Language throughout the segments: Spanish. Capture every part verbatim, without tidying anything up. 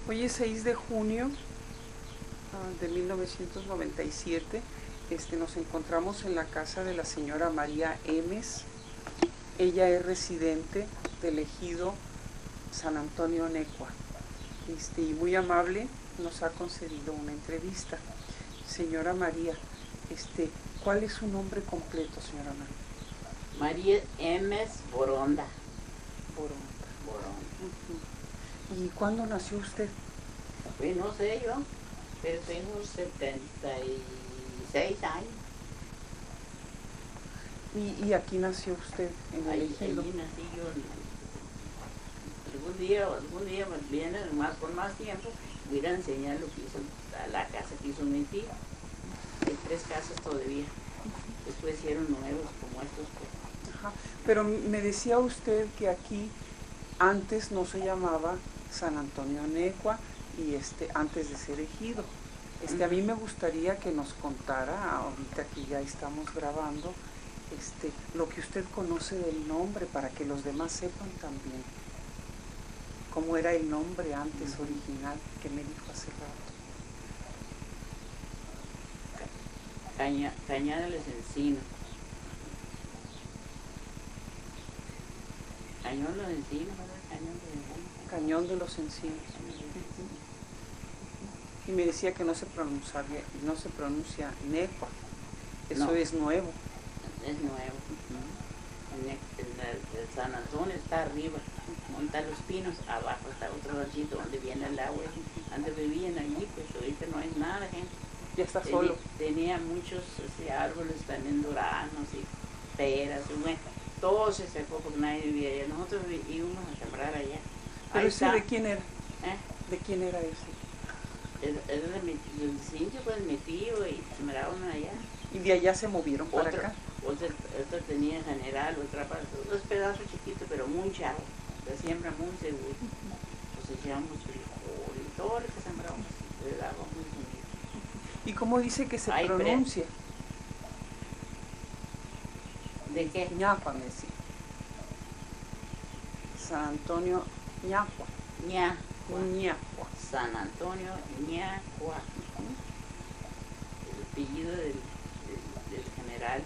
Hoy es seis de junio uh, de mil novecientos noventa y siete. Este, nos encontramos en la casa de la señora María Emes. Ella es residente del ejido San Antonio Necua. Este, y muy amable nos ha concedido una entrevista. Señora María, este, ¿cuál es su nombre completo, señora María? María Emes Boronda. Boronda. Boronda. Uh-huh. ¿Y cuándo nació usted? Pues no sé yo, pero tengo setenta y seis años. ¿Y, y aquí nació usted, en el Ahí, ejido? allí nací yo. Algún día, algún día viene más con más tiempo, voy a enseñar lo que hizo la casa que hizo mi tío. Hay tres casas todavía. Después hicieron nuevos como estos. Ajá. Pero me decía usted que aquí antes no se llamaba San Antonio Necua y este antes de ser ejido. Este, a mí me gustaría que nos contara, ahorita que ya estamos grabando, este, lo que usted conoce del nombre para que los demás sepan también cómo era el nombre antes original que me dijo hace rato. Caña, Cañada de los Encinos. Cañón de los Encinos, ¿verdad? Cañón de los Encinos. Cañón de los Encinos. Y me decía que no se pronunciaría, no se pronuncia Necua. Eso No. es nuevo. Es nuevo. Uh-huh. el, el, el San Antonio está arriba, monta los pinos, abajo está otro ranchito donde viene el agua. Antes vivían allí, pues ahorita no hay nada, gente. Ya está Tenía, solo. tenía muchos así, árboles también duranos y peras, y bueno, todo se secó porque nadie vivía allá. Nosotros íbamos a sembrar allá. ¿Pero Ahí ese está. de quién era? ¿Eh? ¿De quién era ese? Era de mi, del sitio, pues mi tío, y sembraron allá. ¿Y de allá se movieron para Otra, acá? otra, otra tenía general, otra parte, dos pedazos chiquitos, pero mucha agua. La siembra muy seguro. Cosechamos frijol y todo lo que sembramos, le daba muy bonito. ¿Y cómo dice que se Ay, pronuncia? ¿De qué? Ñacua, me decía. San Antonio Ñacua. Ña. Ñacua. San Antonio Ñacua. El apellido del, del, del general.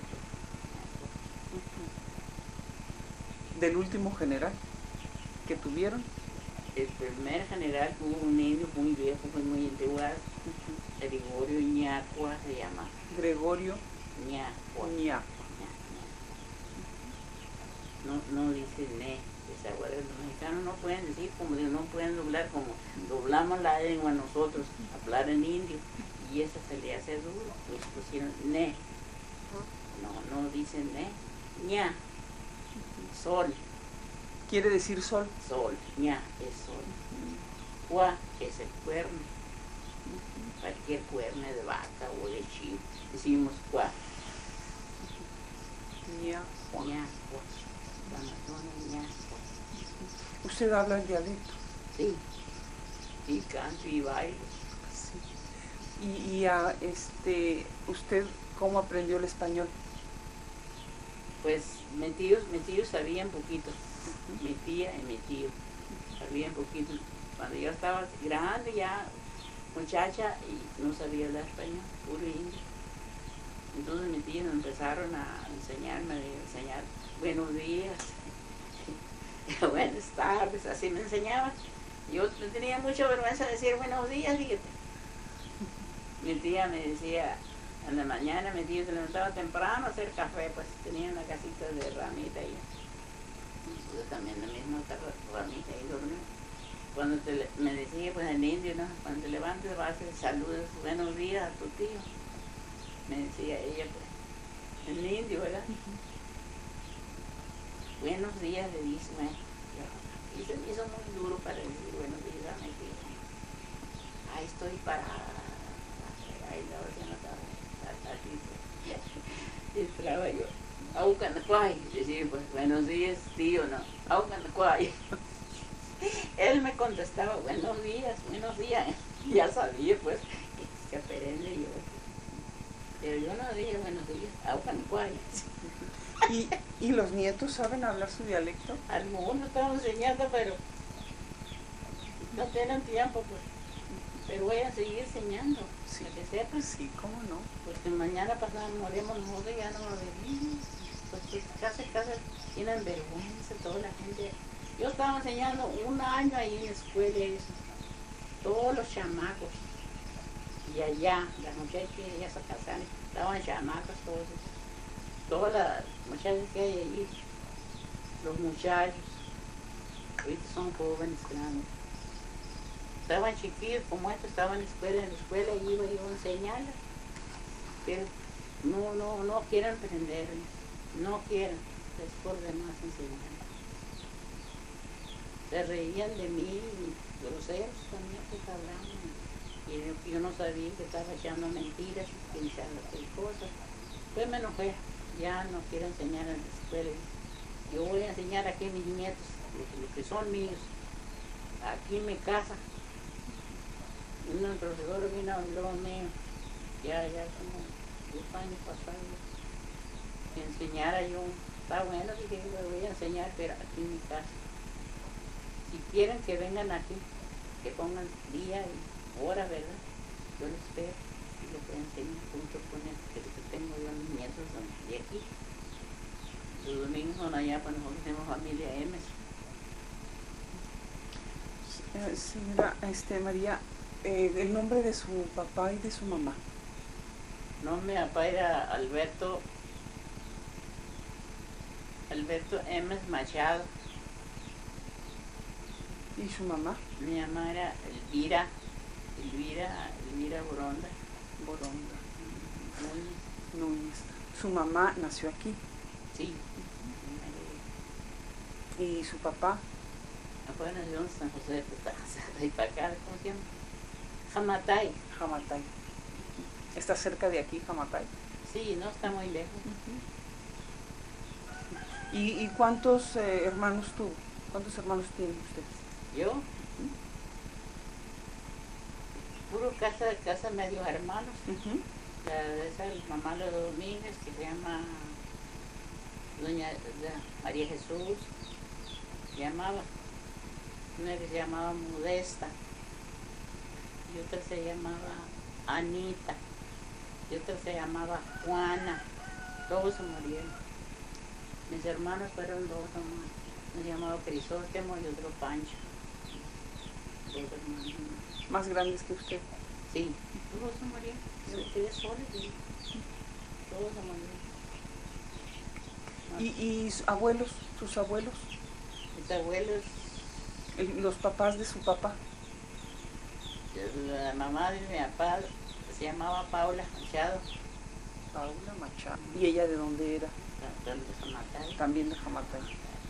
Del último general que tuvieron. El primer general hubo un indio muy viejo, pues muy antiguo. Gregorio Ñacua se llama. Gregorio Ñacua. Ñacua. No, no dice ne. Ahora los mexicanos no pueden decir, como digo, no pueden doblar como doblamos la lengua nosotros, hablar en indio, y eso se le hace duro, pues pusieron ne. No, no dicen ne. Ña. Sol. ¿Quiere decir sol? Sol. Ña es sol. Cua es el cuerno. Cualquier cuerno de vaca o de chivo. Decimos cua. Ñacua. Ñacua. San Antonio Ñacua. ¿Usted habla el dialecto? Sí. Y canto y bailo. Sí. Y, y a, este, ¿usted cómo aprendió el español? Pues mis tíos, mis tíos sabían poquito. Uh-huh. Mi tía y mi tío sabían poquito. Cuando yo estaba grande ya, muchacha, y no sabía hablar español, puro indio. Entonces mis tíos empezaron a enseñarme, a enseñar buenos días, buenas tardes, así me enseñaban. Yo tenía mucha vergüenza de decir buenos días, fíjate. Mi tía me decía, en la mañana mi tía se levantaba temprano a hacer café, pues tenía una casita de ramita ahí. Yo también la misma ramita ahí dormía. Cuando te, me decía, pues en indio, ¿no? Cuando te levantes vas a hacer saludos, buenos días a tu tío. Me decía ella, pues, en indio, ¿verdad? Buenos días, le dice, bueno, y se me hizo muy duro para decir buenos días a mi tío. Ahí estoy para, ahí la hora no estaba, así, y entraba yo, Aucanacuay, decía, pues, buenos días, tío, no, Aucanacuay. Él me contestaba, buenos días, buenos días, ya sabía, pues, que se aprende yo. Pero yo no dije buenos días, Aucanacuay. ¿Y, ¿Y los nietos saben hablar su dialecto? Algunos estamos enseñando, pero no tienen tiempo, pues. Pero voy a seguir enseñando, Sí. para que sepan. Sí, cómo no. Porque mañana pasado morimos nosotros, ya no lo vivimos. Pues, pues casi, casi tienen vergüenza toda la gente. Yo estaba enseñando un año ahí en la escuela eso. Todos los chamacos. Y allá, las muchachas que ya se casaron, estaban chamacos todos. Todas las muchachas que hay allí, los muchachos, ahorita son jóvenes grandes. Estaban chiquillos como estos, estaban en la escuela, en la escuela y iba yo a enseñarles. Pero no, no, no quieren aprender, no quieren, es por demás enseñar. Se reían de mí, groseros también, pues hablaban. Y yo, yo no sabía que estaba echando mentiras, pensando qué cosas. Pues me enojé, ya no quiero enseñar en la escuela. Yo voy a enseñar aquí a mis nietos, los que son míos, aquí en mi casa. Un profesor vino a hablar mío, ya, ya como dos años pasados, que enseñara yo. Está bueno, dije, yo voy a enseñar, pero aquí en mi casa. Si quieren que vengan aquí, que pongan día y hora, ¿verdad? Yo les espero y les voy a enseñar junto con el que tengo yo a mis nietos de aquí. Los domingos son allá, pues nosotros tenemos familia M. Eh, señora este, María, eh, el nombre de su papá y de su mamá. No, mi papá era Alberto, Alberto M. Machado. ¿Y su mamá? Mi mamá era Elvira, Elvira, Elvira Boronda. Boronda. Núñez. Núñez. Su mamá nació aquí. Sí. ¿Y su papá? Afuera nació en San José de Petazas, y para acá, ¿cómo se llama? Jamatay. Jamatay. ¿Está cerca de aquí, Jamatay? Sí, no está muy lejos. Uh-huh. ¿Y, ¿Y cuántos eh, hermanos tuvo? ¿Cuántos hermanos tiene usted? ¿Yo? Uh-huh. Puro casa, casa medios hermanos. Uh-huh. La de esa mamá de los Domínguez, que se llama Doña María Jesús, se llamaba. Una que se llamaba Modesta, y otra se llamaba Anita, y otra se llamaba Juana. Todos se murieron. Mis hermanos fueron dos nomás. Uno se llamaba Crisóstomo y otro Pancho. Dos hermanos. ¿Más grandes que usted? Sí, todos se murieron. Yo me quedé sola. ¿Sí? Todos se murieron. ¿Y, y abuelos, sus abuelos? Mis abuelos. Los papás de su papá. La mamá de mi papá se llamaba Paula Machado. Paula Machado. ¿Y ella de dónde era? De Jamatay. También de Jamatay.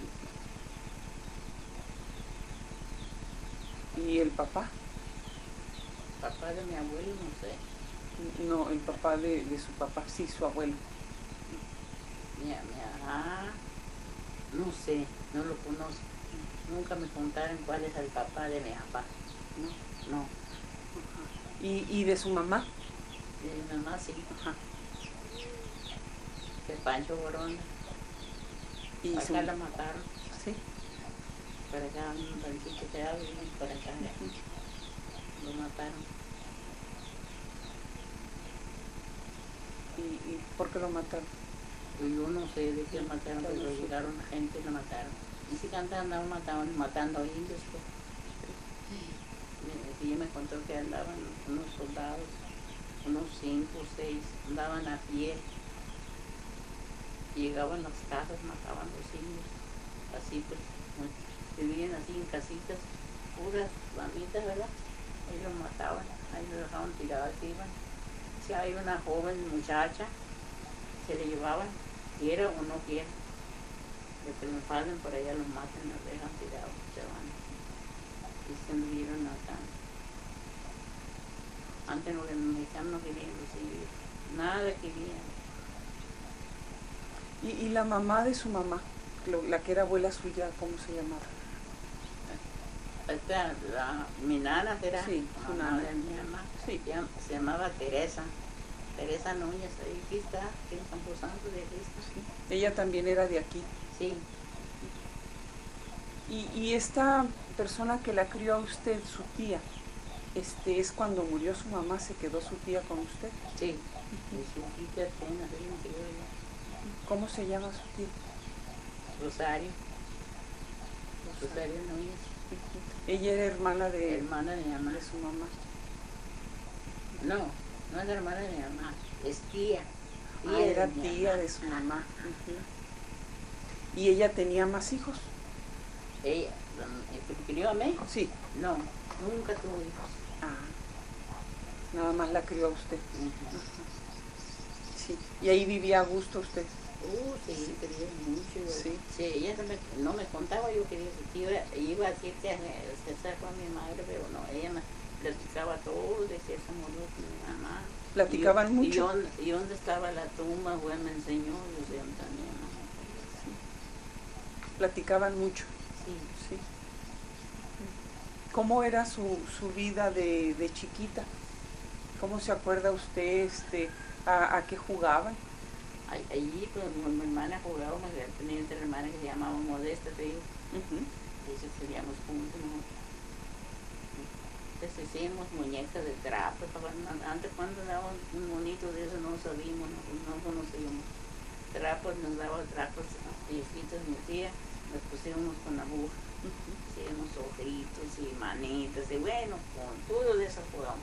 ¿Y el papá? Papá de mi abuelo, no sé. No, el papá de, de su papá, sí, su abuelo. Mi, mi, ah, no sé, no lo conozco. Nunca me contaron cuál es el papá de mi papá. No, no. Ajá. ¿Y, ¿Y de su mamá? De mi mamá, sí. Ajá. De Pancho Boronda. ¿Y acá su... la mataron? Sí. Para acá, un ranchito que da, para acá. Uh-huh. Lo mataron. ¿Y, ¿Y por qué lo mataron? Pues yo no sé de qué lo mataron, pero no llegaron la gente y lo mataron. Y si andaban matando, matando indios, pues. Y ella me contó que andaban unos soldados, unos cinco o seis, andaban a pie. Llegaban a las casas, mataban a los indios. Así pues, vivían así en casitas, puras mamitas, ¿verdad? Ahí los mataban, ahí los dejaban tirados, iban. Si hay una joven muchacha, se le llevaban, quiera o no quiera. De que me fallen por allá, los matan, los dejan tirados, se van. Y se murieron acá. Antes los mexicanos no querían recibir, nada querían. ¿Y, ¿Y la mamá de su mamá, la que era abuela suya, cómo se llamaba? Esta, la, mi nana era, sí, su mamá nana. de mi mamá, sí. se llamaba Teresa. Teresa Núñez, ahí aquí está, aquí en Camposanto de Cristo. Sí. Ella también era de aquí. Sí. Y, y esta persona que la crió a usted, su tía, este, es cuando murió su mamá, ¿se quedó su tía con usted? Sí, y su tía apenas, ella me quedó ella. ¿Cómo se llama su tía? Rosario. Rosario Núñez. Ella era hermana de, hermana de mi mamá. de su mamá. No, no es hermana de mi mamá, es tía. tía Ah, era de tía mamá. de su mamá. Uh-huh. ¿Y ella tenía más hijos? Ella, ¿que crió a México? Sí. No, nunca tuvo hijos. Ah, nada más la crió a usted. Uh-huh. Uh-huh. Sí. ¿Y ahí vivía a gusto usted? Uh, sí, sí. Quería mucho. Sí. Sí, ella no me, no me contaba, yo quería que iba, iba a decir que se sacó a mi madre, pero no, ella me platicaba todo, decía se murió con mi mamá. ¿Platicaban y, mucho? Y, y dónde estaba la tumba, güey, me enseñó, yo sé, también, ¿no? Sí. ¿Platicaban mucho? Sí. Sí. ¿Cómo era su, su vida de, de chiquita? ¿Cómo se acuerda usted este, a, a qué jugaban? Allí, pues, con mi hermana jugábamos, tenía otra hermana que se llamaba Modesta, te digo. Uh-huh. Y eso hacíamos juntos, ¿no? Entonces hacíamos muñecas de trapo. Antes, cuando daban un monito de eso, no sabíamos, no, no conocíamos. Trapos, nos daban trapos viejitos, mi tía, los pusimos con aguja. Uh-huh. Hacíamos ojitos y manitas, y bueno, con todo de eso jugamos.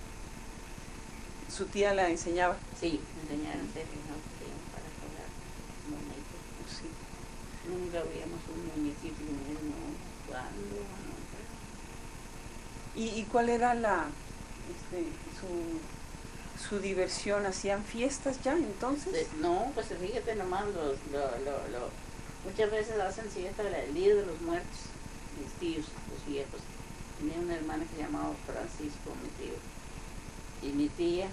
¿Su tía la enseñaba? Sí, me enseñaron a hacer, ¿no? Para jugar muñecos. Sí. Nunca veíamos un muñequito mismo. ¿Cuándo? Nunca. ¿Y, ¿Y cuál era la este, su, su diversión? ¿Hacían fiestas ya entonces? No, pues fíjate nomás, los, lo, lo, lo, muchas veces hacen fiesta el Día de los Muertos, mis tíos, los viejos. Tenía una hermana que se llamaba Francisco, mi tío. Y mi tía,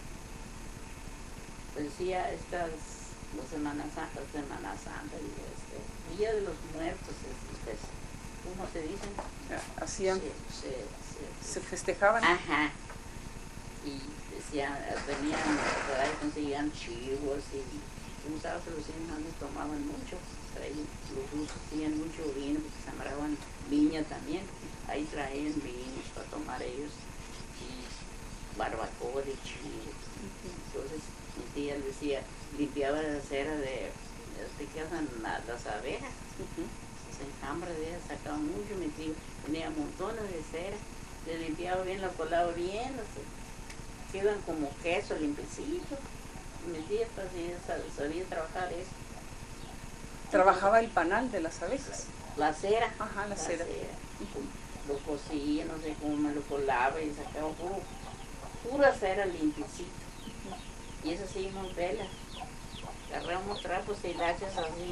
pues hacía estas, las Semanas Santas, Semana Santa, y este, Día de los Muertos, este, ¿cómo se dicen? Hacían, se, se, se, se festejaban. Ajá. Y decían, venían, ¿verdad? Y conseguían chivos y, como sabes, los indios tomaban mucho, traían, los rusos tenían mucho vino, porque sembraban viña también, ahí traían vinos para tomar ellos, y barbacoa de chivo. Entonces mi tía decía, limpiaba la cera de, de que hacen las abejas, uh-huh. Se enjambra de ellas, sacaba mucho, mi tío tenía montones de cera, le limpiaba bien, la colaba bien, así, quedan como queso limpiecito. Mi tía pues, sabía, sabía trabajar eso. ¿Trabajaba el panal de las abejas? La cera. Ajá, la, la cera. cera. Uh-huh. Lo cosía, no sé cómo me lo colaba y sacaba puro, pura cera limpiecita. Uh-huh. Y eso hacíamos velas. Agarramos trapos y lachas así.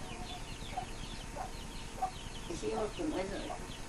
Hicimos como eso,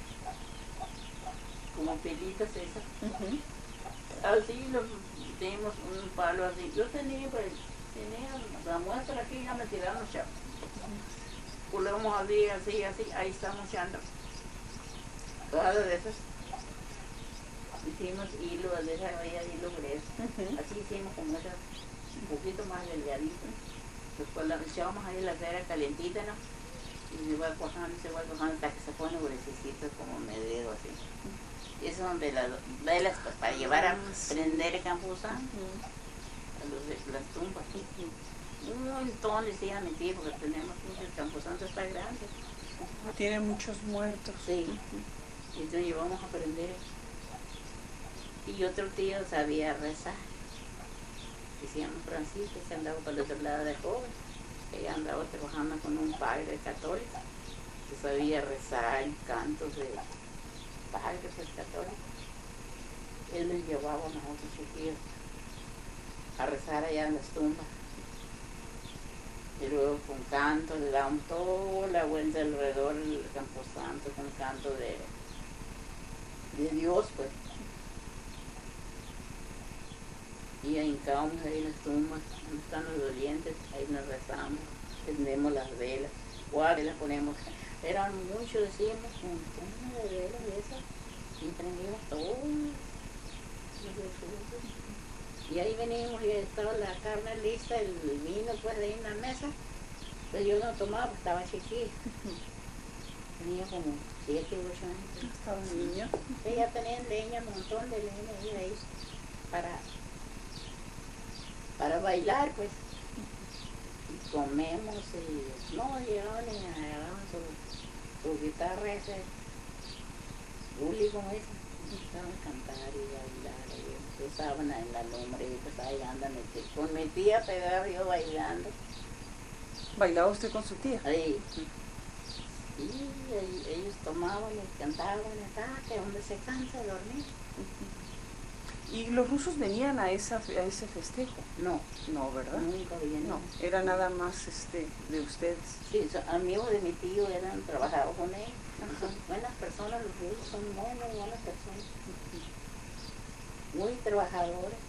como pelitas esas. Uh-huh. Así nos teníamos un palo así. Yo tenía, pues, tenía la muestra aquí, ya me tiraron los chavos. Pulamos al día, así, así, ahí estamos echando. Cada de esas hicimos hilo, de esa había hilo grueso. Uh-huh. Así hicimos como esa, un poquito más delgadito. Después la echábamos ahí la cera calientita, ¿no? Y se va cuajando, se va cuajando hasta que se pone gruesecito como medio así. Uh-huh. Y eso es donde las velas pues, para llevar a prender el campusano, uh-huh. Las tumbas. Uh-huh. Un montón decía mi tío, porque tenemos el camposanto está grande. Tiene muchos muertos. Sí. Y entonces llevamos a aprender. Y otro tío sabía rezar. Decíamos Francisco, que andaba por el otro lado de joven. Ella andaba trabajando con un padre católico, que sabía rezar cantos de padres católicos. Él les llevaba a nosotros chiquillos a rezar allá en las tumbas. Y luego con canto le daban toda la vuelta alrededor del camposanto con canto de, de Dios, pues. Y hincábamos ahí en las tumbas, donde están los dolientes, ahí nos rezamos, prendemos las velas, cuáles las ponemos. Eran muchos, decíamos, un montón de velas de esas, y prendíamos todo. Y ahí venimos y estaba la carne lista, el vino pues de ahí en la mesa. Pero yo no tomaba, pues estaba chiquilla. Tenía como siete, ocho años. Estaba niña. Ella tenía leña, un montón de leña ahí, ahí para, para bailar, pues. Y comemos y no, llegaban y agarraban su, su guitarra ese, Uli como ese, empezaban a cantar y bailar, y empezaban en la lumbre y pues ahí andan, con mi tía pegaba yo bailando. ¿Bailaba usted con su tía? Ahí. Y ellos tomaban y cantaban, y que donde se cansa de dormir. ¿Y los rusos venían a, esa, a ese festejo? No. No, ¿verdad? Nunca venían. No, era nada más este, de ustedes. Sí, son amigos de mi tío, eran trabajados con él. Son buenas personas, los rusos son muy, muy buenas personas. Muy trabajadores.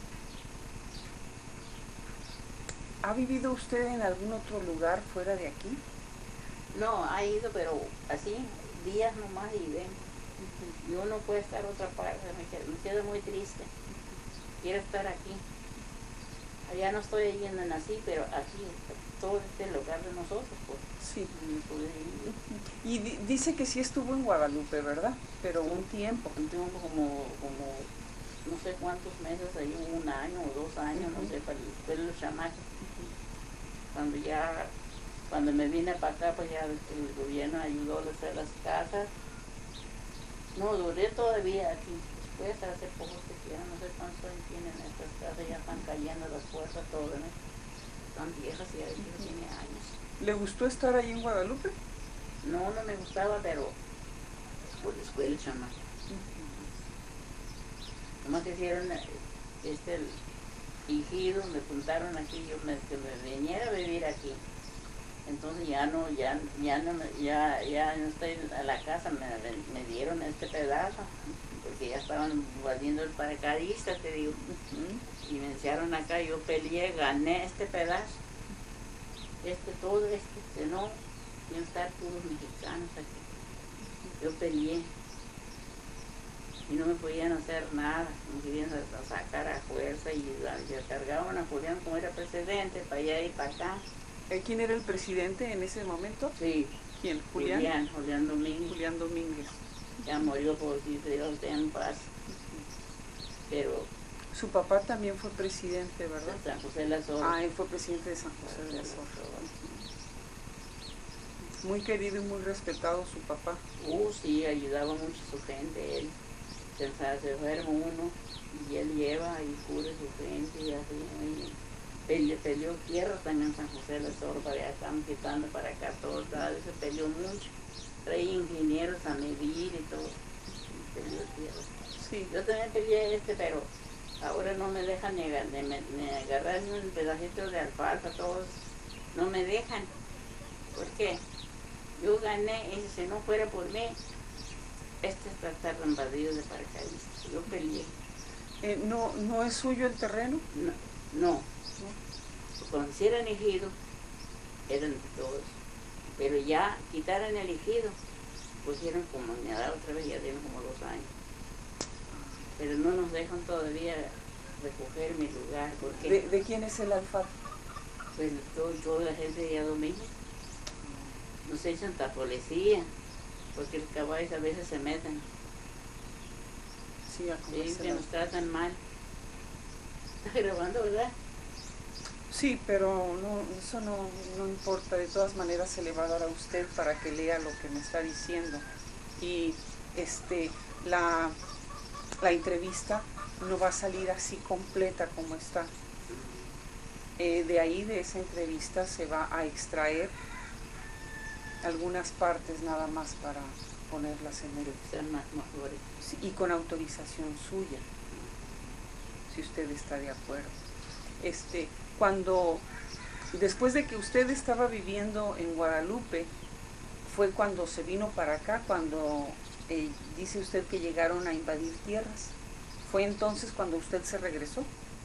¿Ha vivido usted en algún otro lugar fuera de aquí? No, ha ido, pero así, días nomás y ven. Y uno puede estar otra parte, me quedo, me quedo muy triste. Quiero estar aquí. Allá no estoy yendo en así, pero aquí, todo este lugar de nosotros, pues. Sí. Me pude ir. Y di dice que sí estuvo en Guadalupe, ¿verdad? Pero un tiempo. Un tiempo como, como no sé cuántos meses, ahí un año o dos años, uh-huh. No sé, para después los chamacos. Uh-huh. Cuando ya, cuando me vine para acá, pues ya el, el gobierno ayudó a hacer las casas. No, duré todavía aquí. Después, hace poco que ya no sé cuántos años tienen estas casas, ya están cayendo las puertas todas, ¿no? Están viejas y ya uh-huh. Tiene años. ¿Le gustó estar ahí en Guadalupe? No, no me gustaba, pero por la escuela, chamaco. Nomás que hicieron este el ejido, me apuntaron aquí, yo me, que me viniera a vivir aquí. Entonces ya no, ya, ya no, ya, ya no estoy a la casa, me, me dieron este pedazo, porque ya estaban valiendo el paracaidista, te digo. Uh-huh. Y me echaron acá, yo peleé, gané este pedazo. Este, todo este, no, iban a estar puros mexicanos aquí. Yo peleé. Y no me podían hacer nada, me querían sacar a fuerza y se cargaban a Julián como era presidente, para allá y para acá. ¿Quién era el presidente en ese momento? Sí. ¿Quién? ¿Julián? Julián, Julián Domínguez. Julián Domínguez. Ya murió por si Dios te en paz. Pero... Su papá también fue presidente, ¿verdad? De San José de la Zorra. Ah, él fue presidente de San José de la Zorra. Muy querido y muy respetado su papá. Uh, sí, ayudaba mucho a su gente, él. Se enferma uno y él lleva y cura a su gente y así. Él peleó tierra también en San José de la Zorra, ya están quitando para acá todo, cada vez se peleó mucho. Traía ingenieros a medir y todo. Peleó tierra. Sí. Yo también peleé este, pero ahora no me dejan ni, ni, ni agarrar ni un pedacito de alfalfa, todos no me dejan. ¿Por qué? Yo gané y si no fuera por mí, este está tan invadido de paracaidistas. Yo peleé. Eh, ¿no, ¿No es suyo el terreno? No, no. no. Cuando si eran ejidos, eran de todos. Pero ya quitaron el ejido, pusieron comunidad otra vez, ya tienen como dos años. Pero no nos dejan todavía recoger mi lugar. Porque ¿De, de quién es el alfalfa? Pues todo, toda la gente de Domingo. Nos echan ta policía, porque los caballos a veces se meten. Sí, a sí, que nos tratan mal. ¿Está grabando, verdad? Sí, pero no, eso no, no importa. De todas maneras se le va a dar a usted para que lea lo que me está diciendo. Y este, la, la entrevista no va a salir así completa como está. Eh, de ahí, de esa entrevista, se va a extraer algunas partes nada más para ponerlas en el... Sean más mejores. Sí, y con autorización suya, si usted está de acuerdo. Este, cuando, después de que usted estaba viviendo en Guadalupe, fue cuando se vino para acá, cuando eh, dice usted que llegaron a invadir tierras. ¿Fue entonces cuando usted se regresó?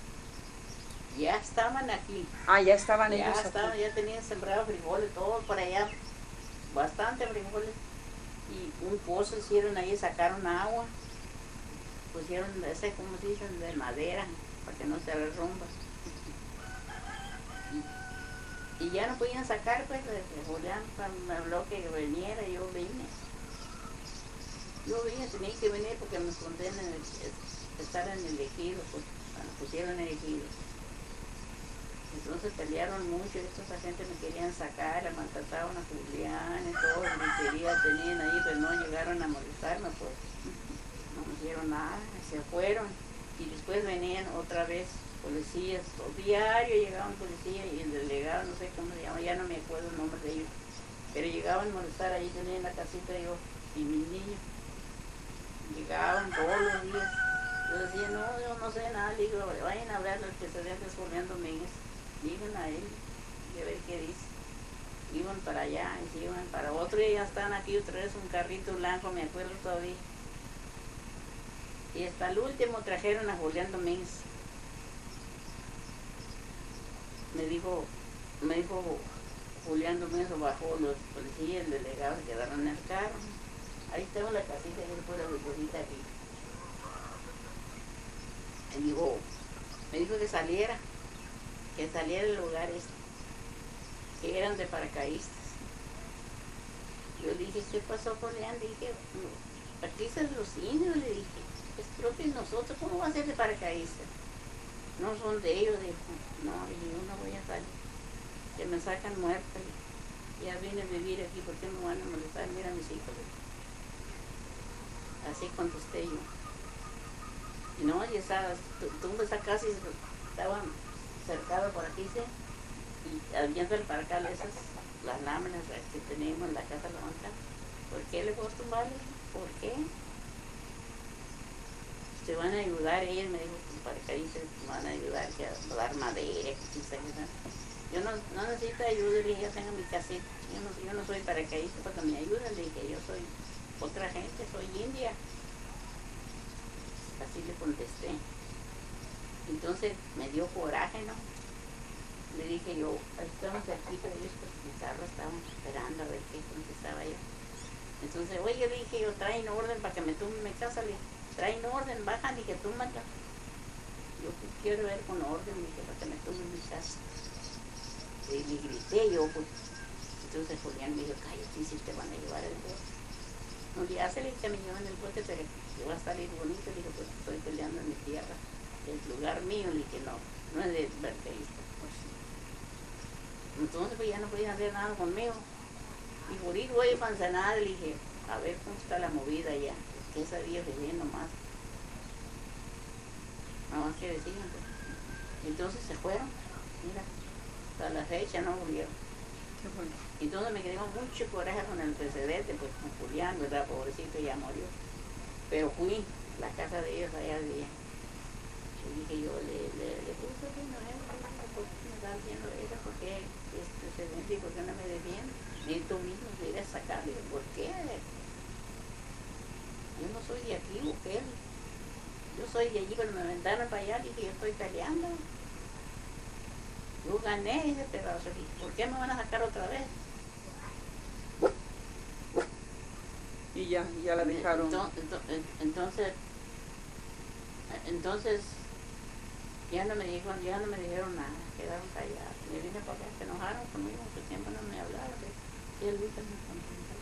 Ya estaban aquí. Ah, ya estaban ya ellos estaban, aquí. Ya tenían sembrado frijoles, todo por allá. Bastante frijoles. Y un pozo hicieron ahí, sacaron agua. Pusieron ese, como se dice, de madera, para que no se derrumba. Y, y ya no podían sacar, pues, Julián me habló que viniera, yo vine. Yo vine, tenía que venir porque me conté en el, estar en el ejido, pues, cuando pusieron el ejido. Entonces pelearon mucho, estos agentes me querían sacar, le maltrataban a Julián y todo, me querían, tenían ahí, pero no llegaron a molestarme, pues, no me hicieron nada, se fueron. Y después venían otra vez policías, todo diario llegaban policías y el delegado, no sé cómo se llama, ya no me acuerdo el nombre de ellos, pero llegaban a molestar, ahí tenía en la casita yo y mis niños, llegaban todos los días. Yo decía, no, yo no sé nada, le digo, vayan a hablar al presidente Julián Domínguez, digan a él y a ver qué dice. Iban para allá y se iban para otro y ya están aquí otra vez un carrito blanco, me acuerdo todavía. Y hasta el último trajeron a Julián Domínguez. Me dijo, me dijo Julián Domínguez, bajó los policías, el delegado, se quedaron en el carro. Ahí tengo la casita, yo le puse la lucecita aquí. Me dijo, me dijo que saliera, que saliera del lugar este, que eran de paracaidistas. Yo le dije, ¿qué pasó, Julián? Le dije, aquí están los indios, le dije, es propio de nosotros, ¿cómo va a ser de paracaidistas? No son de ellos, dijo, no, y yo no voy a salir, que me sacan muerta, y ya vine a vivir aquí, ¿por qué me van a molestar? Mira a mis hijos. Así contesté yo. Y no, y esa tumba, esa casa estaba cercada por aquí, ¿sí? Y abriendo para acá esas, las láminas que tenemos en la casa de la banca. ¿Por qué le puedo tumbarle? ¿Por qué? Te van a ayudar, ella me dijo, para que ahí se van a ayudar, que a dar madera, que sí se ayudan. Yo no, no necesito ayuda, le dije, yo tengo mi casita, yo no, yo no soy paracaidista para que me ayuden, le dije, yo soy otra gente, soy india. Así le contesté. Entonces me dio coraje, ¿no? Le dije yo, estamos aquí, pero ellos pues mi carro estábamos esperando a ver qué contestaba yo. Entonces, oye, le dije yo, traen orden para que me tumben mi casa, le dije, traen orden, bajan y que tumban. Yo pues, quiero ver con orden, le dije, para que me tumben mi casa. Y le grité yo, pues. Entonces Julián me dijo, cállate, si te van a llevar el bote. No, ya se le dije que me llevan el bote, pero que va a salir bonito, le dije, pues estoy peleando en mi tierra, el lugar mío, le dije, no, no es de paracaidista. Pues. Entonces pues ya no podían hacer nada conmigo. Y por ir voy a Manzanada, le dije, a ver cómo está la movida allá, que esa día venía nomás. Nada más que decían, pues. Entonces se fueron, mira, hasta la fecha no volvieron. Qué bueno. Entonces me quedé con mucho coraje con el precedente, pues con Julián, ¿verdad? Pobrecito, ya murió. Pero fui a la casa de ellos allá de día. Y dije yo, le, le, le puse que no es, ¿por qué me está haciendo eso? ¿Por qué es precedente y por qué no me defiende? Ni tú mismo te irás a sacar, digo, ¿por qué? Yo no soy de aquí, ¿o qué? Yo soy de allí, pero me aventaron para allá, dije, yo estoy peleando. Yo gané ese pedazo, dije, ¿por qué me van a sacar otra vez? Y ya, ya la dejaron. Entonces, entonces, entonces ya no me dijeron, ya no me dijeron nada, quedaron callados. Me vine para acá, se enojaron conmigo, mucho tiempo no me hablaron. Y el Luis me contó.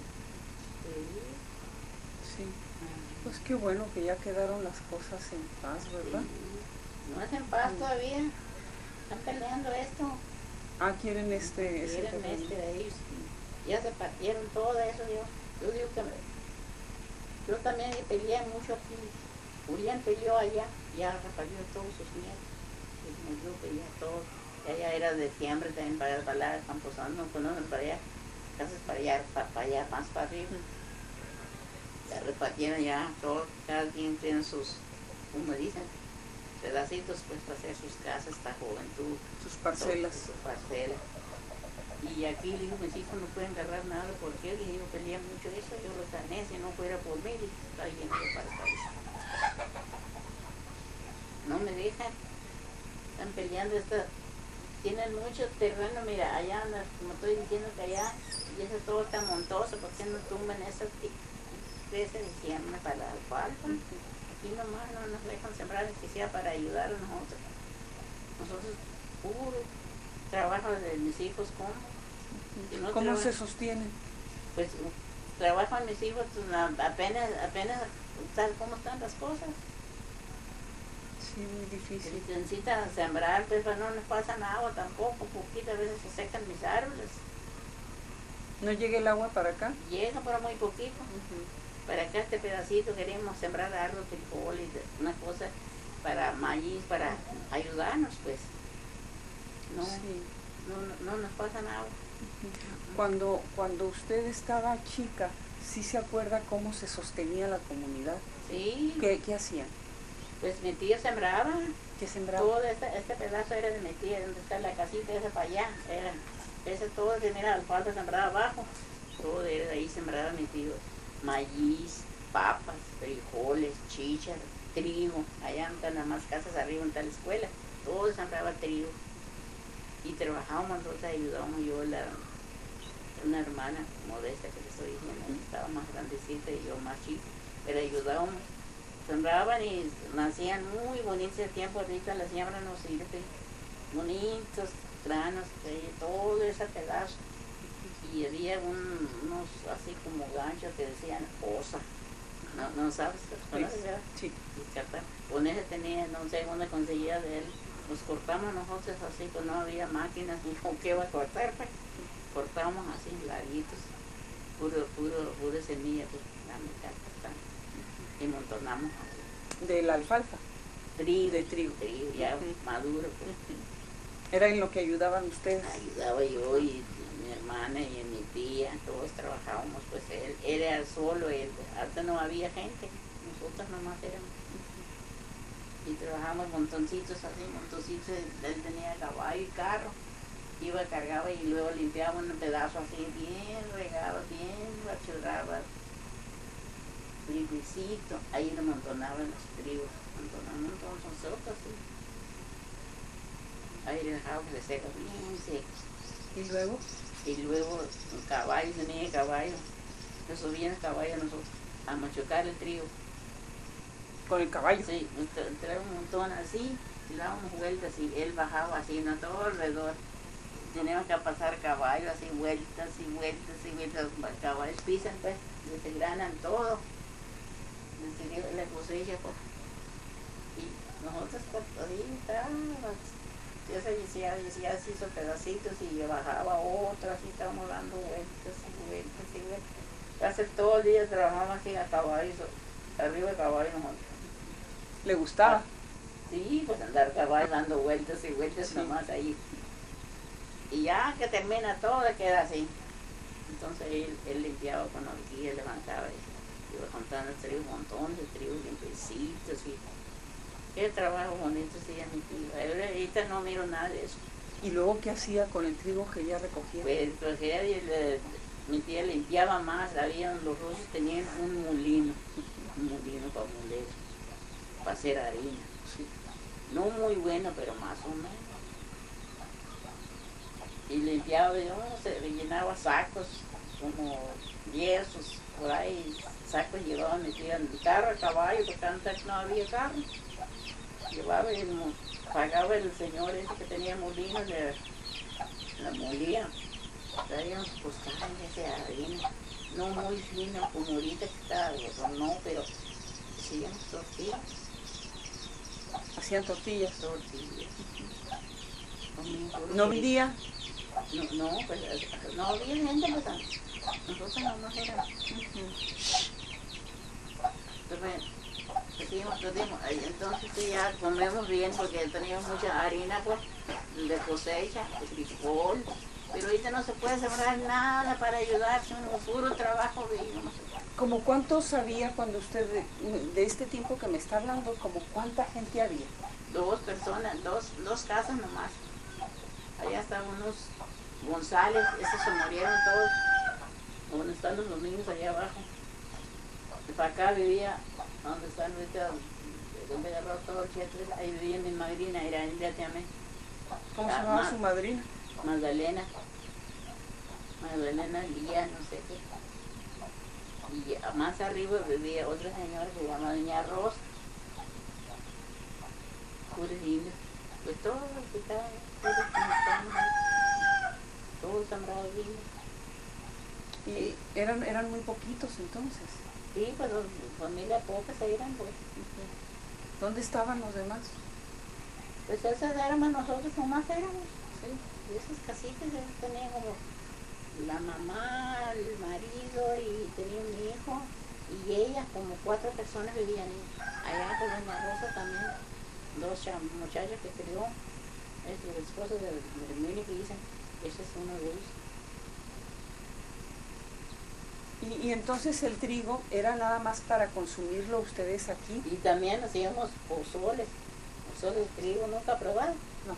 Sí. Pues qué bueno que ya quedaron las cosas en paz, ¿verdad? Sí. No es en paz todavía. Están peleando esto. Ah, quieren este... Quieren este, este de ellos. Ya se partieron todo eso. Yo, yo digo que me, yo también peleé mucho aquí. Julián peleó allá, ya repartió todos sus nietos. Y yo peleé todo. Allá era de siempre también para para Camposanto, no conocen para allá. Casas para allá, para, para allá, más para arriba. Ya repartieron ya todo, cada quien tiene sus, como dicen, pedacitos pues para hacer sus casas, esta juventud. Sus parcelas. Sus parcelas. Y aquí le digo, mis hijos no pueden agarrar nada porque le digo, peleé mucho eso, yo lo gané, si no fuera por mí, está lleno de parcelas. No me dejan, están peleando, esta, tienen mucho terreno, mira, allá anda, como estoy diciendo que allá, y eso todo está montoso, ¿por qué no tumban esas crece de siembra para la alfalfa? Aquí nomás no nos dejan sembrar, que sea para ayudar a nosotros. Nosotros, puro, trabajo de mis hijos, ¿cómo? Si no ¿Cómo trabajo, se sostienen? pues trabajo en mis hijos, pues, apenas, apenas, tal cómo están las cosas. Sí, muy difícil. Si necesitan sembrar, pues no nos pasan agua tampoco, poquito, a veces se secan mis árboles. ¿No llega el agua para acá? Llega, pero muy poquito. Uh-huh. Para acá este pedacito queremos sembrar algo, frijoles, una cosa para maíz, para ayudarnos, pues. No, Sí. no, no, no nos pasa nada. Cuando, cuando usted estaba chica, ¿sí se acuerda cómo se sostenía la comunidad? Sí. ¿Qué, qué hacían? Pues mi tía sembraba. ¿Qué sembraba? Todo este, este pedazo era de mi tía, donde está la casita esa para allá. Era, ese todo, mira, alfalfa sembraba abajo. Todo era de ahí sembraba mi tío. Maíz, papas, frijoles, chícharos, trigo. Allá no están nada más casas arriba, en tal escuela. Todo sembraba trigo. Y trabajábamos nosotros, ayudábamos yo, la, una hermana modesta que le estoy diciendo, estaba más grandecita y yo más chica, pero ayudábamos. Sembraban y nacían muy bonitos el tiempo, ahorita la siembra no sirve. Bonitos granos, todo ese pedazo. Y había un, unos así como ganchos que decían osa. ¿No, no sabes? ¿Conoces, verdad? Sí. Con ese tenía, no sé dónde conseguía de él. Nos cortamos nosotros así, pues no había máquinas, ni con qué iba a cortar, pues. Cortamos así, larguitos, puro, puro, puro semilla, pues, la mitad, y montonamos así. ¿De la alfalfa? Trigo. De trigo. Trigo, ya uh-huh. maduro, pues. Uh-huh. ¿Era en lo que ayudaban ustedes? Ayudaba yo y mi hermana y mi tía, todos trabajábamos, pues él, él era solo, él, antes no había gente, nosotros nomás éramos. Y trabajamos montoncitos así, montoncitos, él tenía caballo y carro, iba, cargaba y luego limpiaba un pedazo así, bien regado, bien bachurrado, limpiecito, ahí lo montonaban los trigos, montonaban todos nosotros así. Ahí le dejábamos de secos, bien secos. ¿Y luego? Y luego un caballo, tenía el caballo, le subían el caballo a nosotros, a machucar el trigo. ¿Con el caballo? Sí, traía un montón así, y dábamos vueltas y él bajaba así, no todo alrededor. Teníamos que pasar caballo así, vueltas y vueltas y vueltas. Los caballos pisan, pues, desgranan todo. Les la cosecha, pues. Y nosotros, pues, ahí estábamos. Ya se decía, ya se hizo pedacitos y bajaba otro, así estábamos dando vueltas y vueltas y vueltas. Hace todo el día trabajamos así a caballo, arriba de caballo nosotros. ¿Le gustaba? Sí, pues andar a caballo dando vueltas y vueltas sí. Nomás ahí. Y ya que termina todo, queda así. Entonces él, él limpiaba con horquilla, levantaba y iba contando el trigo, un montón de trigo limpiecitos y qué trabajo bonito hacía mi tío. Ahorita no miro nada de eso. ¿Y luego qué hacía con el trigo que ella recogía? Pues recogía y le, mi tía limpiaba más, había, los rusos tenían un molino, un molino para moler, para hacer harina. Sí. No muy bueno, pero más o menos. Y limpiaba, yo se llenaba sacos, como yesos, por ahí, sacos llevaba mi tía en el carro, a caballo, porque antes no había carro. Llevaba y pagaba el señor ese que tenía molino, le, la molía, traía unos costales de harina, no muy fino como ahorita que está, no, pero hacían tortillas. ¿Hacían tortillas? Tortillas. ¿No vendía? No, no, pues no había gente, pues nosotros no nos éramos. Entonces, decimos, decimos, entonces sí, ya comemos bien porque teníamos mucha harina, pues, de cosecha, de frijol, pero ahorita no se puede sembrar nada para ayudarse, un puro trabajo de no sé. ¿Como cuántos había cuando usted, de, de este tiempo que me está hablando, como cuánta gente había? Dos personas, dos, dos casas nomás. Allá estaban unos González, esos se murieron todos, donde están los niños allá abajo. Y para acá vivía, donde están ahorita, donde agarró todo el Chetres, ahí vivía mi madrina, era India también. ¿Cómo se llamaba Ma su madrina? Magdalena. Magdalena Lía, no sé qué. Y más arriba vivía otra señora que se llama Doña Rosa. Puros indios. Pues todos los que estaban, todos los que estaban ahí. vimos. Y Sí. eran, eran muy poquitos entonces. Sí, pues los- familia pocas eran, pues. ¿Dónde estaban los demás? Pues esas éramos nosotros, nomás éramos. Sí. Y esas casitas esas tenían como la mamá, el marido y tenía un hijo. Y ella, como cuatro personas vivían ahí. Allá con Doña Rosa también, dos cham- muchachos que crió. Es el esposo de Herminio que dicen, ese es uno de ellos. Y, y entonces el trigo era nada más para consumirlo ustedes aquí. Y también hacíamos pozoles, pozoles de trigo, nunca probado. No.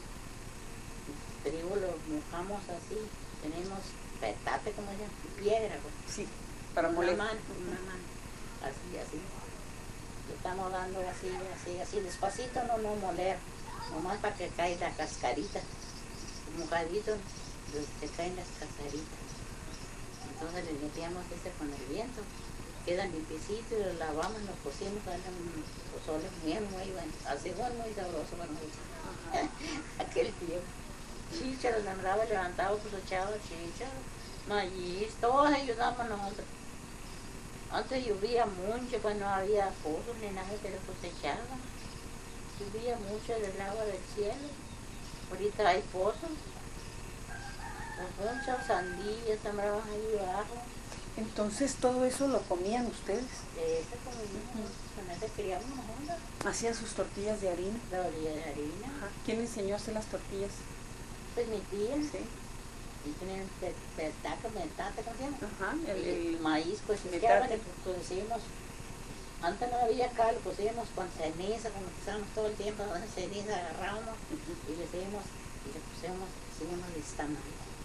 El trigo lo mojamos así, tenemos petate, como se llama, piedra, pues. Sí, para una moler. mano, una mano, así, así. Le estamos dando así, así, así, despacito, no, no moler, nomás para que caiga la cascarita, mojadito, que caen las cascaritas. Entonces le limpiamos ese con el viento, quedan limpiecitos, lo lavamos, lo cocimos, salen pozoles muy, muy buenos, así bueno, muy sabroso para nosotros. Aquel tiempo. Chícharos, sembraba, levantaba, cosechaba, chícharos, maíz, todos ayudamos nosotros. Antes llovía mucho, pues no había pozos ni nada que lo cosechaba. Llovía mucho del agua del cielo. Ahorita hay pozos. Pues muchas sandías sembraban ahí abajo. Entonces todo eso lo comían ustedes. De esa comida, con esa criamos nosotros. Hacían sus tortillas de harina. La orilla de harina. Ajá. ¿Quién enseñó a hacer las tortillas? Pues mi tía. Sí. Y tenían petaca, metate, ¿cómo se llama? Ajá. El, El, el maíz, pues metate. pues decimos, antes no había cal, lo pusimos con ceniza, como usábamos todo el tiempo, con ceniza agarrábamos y le hicimos, y le pusimos, hicimos listamal.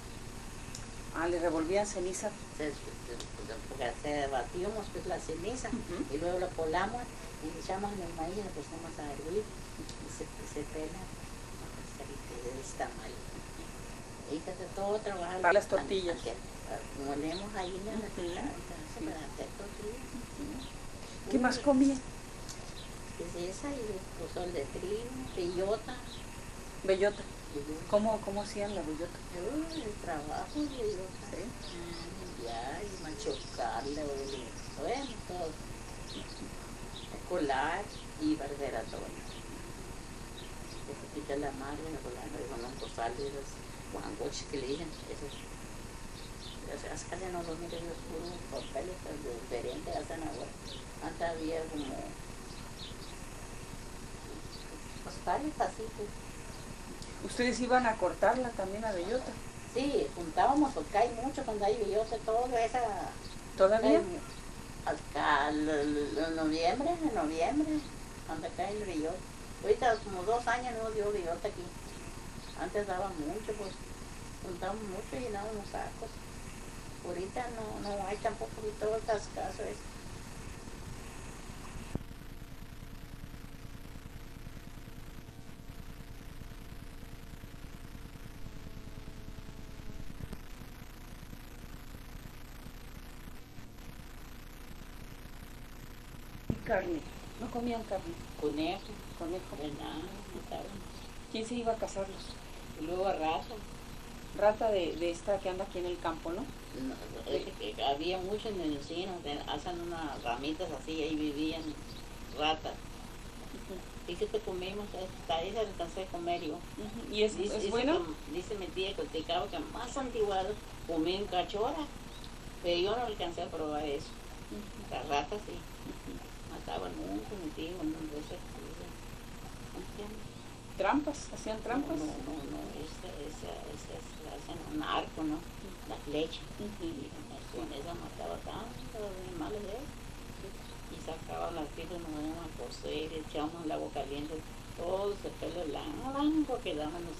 Ah, le revolvían ceniza. Se, se, se batíamos pues la ceniza Uh-huh. y luego la polamos y le echamos en el maíz y le pusimos a hervir y se, se pela la cascarita de listamal. Y que hace todo trabajo. Para las tortillas. Molemos ahí en la Uh-huh. sí. Para hacer tortillas. Uh-huh. ¿Qué más comían? Es esa y el pozol de trigo, bellota. Bellota. ¿Cómo, cómo hacían la bellota? Uy, el trabajo de bellota. Sí. Ya, y machucarla, bueno, todo. Colar y barber a todo. Se quita la madre, la colar, con un costal de los guangoches que le dicen. Esas casi no los miren los puros papeles diferentes hacen ahora. Antes había como costales así, pues. ¿Ustedes iban a cortarla también a bellota? Sí, juntábamos porque hay mucho cuando hay bellota, todo esa... ¿Todavía? Hasta el, el, el noviembre, en noviembre, cuando cae el bellota. Ahorita como dos años no dio bellota aquí. Antes daba mucho, pues juntamos mucho y llenábamos sacos. Ahorita no, no hay tampoco y todo está escaso eso. Carne. ¿No comían carne? Conejo, Conejo. venado, carne. ¿Quién se iba a cazarlos? Y luego raza. Rata de, de esta que anda aquí en el campo, ¿no? No, es que había muchos en el encino, hacen unas ramitas así, ahí vivían ratas. Uh-huh. Dice que comimos, hasta esa alcancé a comer yo. Uh-huh. ¿Y es, Dice, es dice bueno? que- dice mi tía que te cago que más antiguado comí en cachora, pero yo no alcancé a probar eso. Uh-huh. Las ratas sí, Uh-huh. mataban mucho, mi tío, en un de esas cosas. ¿Cómo se llama? ¿Trampas? ¿Hacían trampas? No, no, no, esa, esa, esa, esa, hacen un arco, ¿no? La flecha. Uh-huh. Y con esa mataba tantos animales de eso. Y sacaban las piezas, nos iban a coser, echábamos el agua caliente, todo ese pelo blanco quedaban los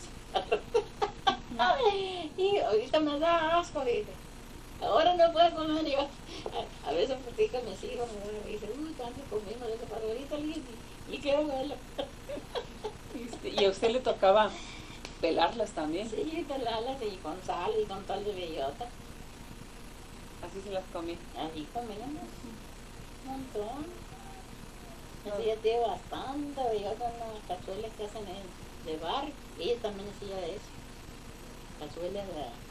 y ahorita me da asco, dice. Ahora no puedo comer yo. A, a veces platico a mis hijos, me dicen, uy, tanto comimos eso para ahorita, y quiero verlo. Este, ¿y a usted le tocaba pelarlas también? Sí, pelarlas y con sal y con tal de bellota. Así se las comía. Allí comíamos un montón. Hacía tío bastante bellota en las cazuelas que hacen en- de barro. Ella también hacía eso. Cazuelas de,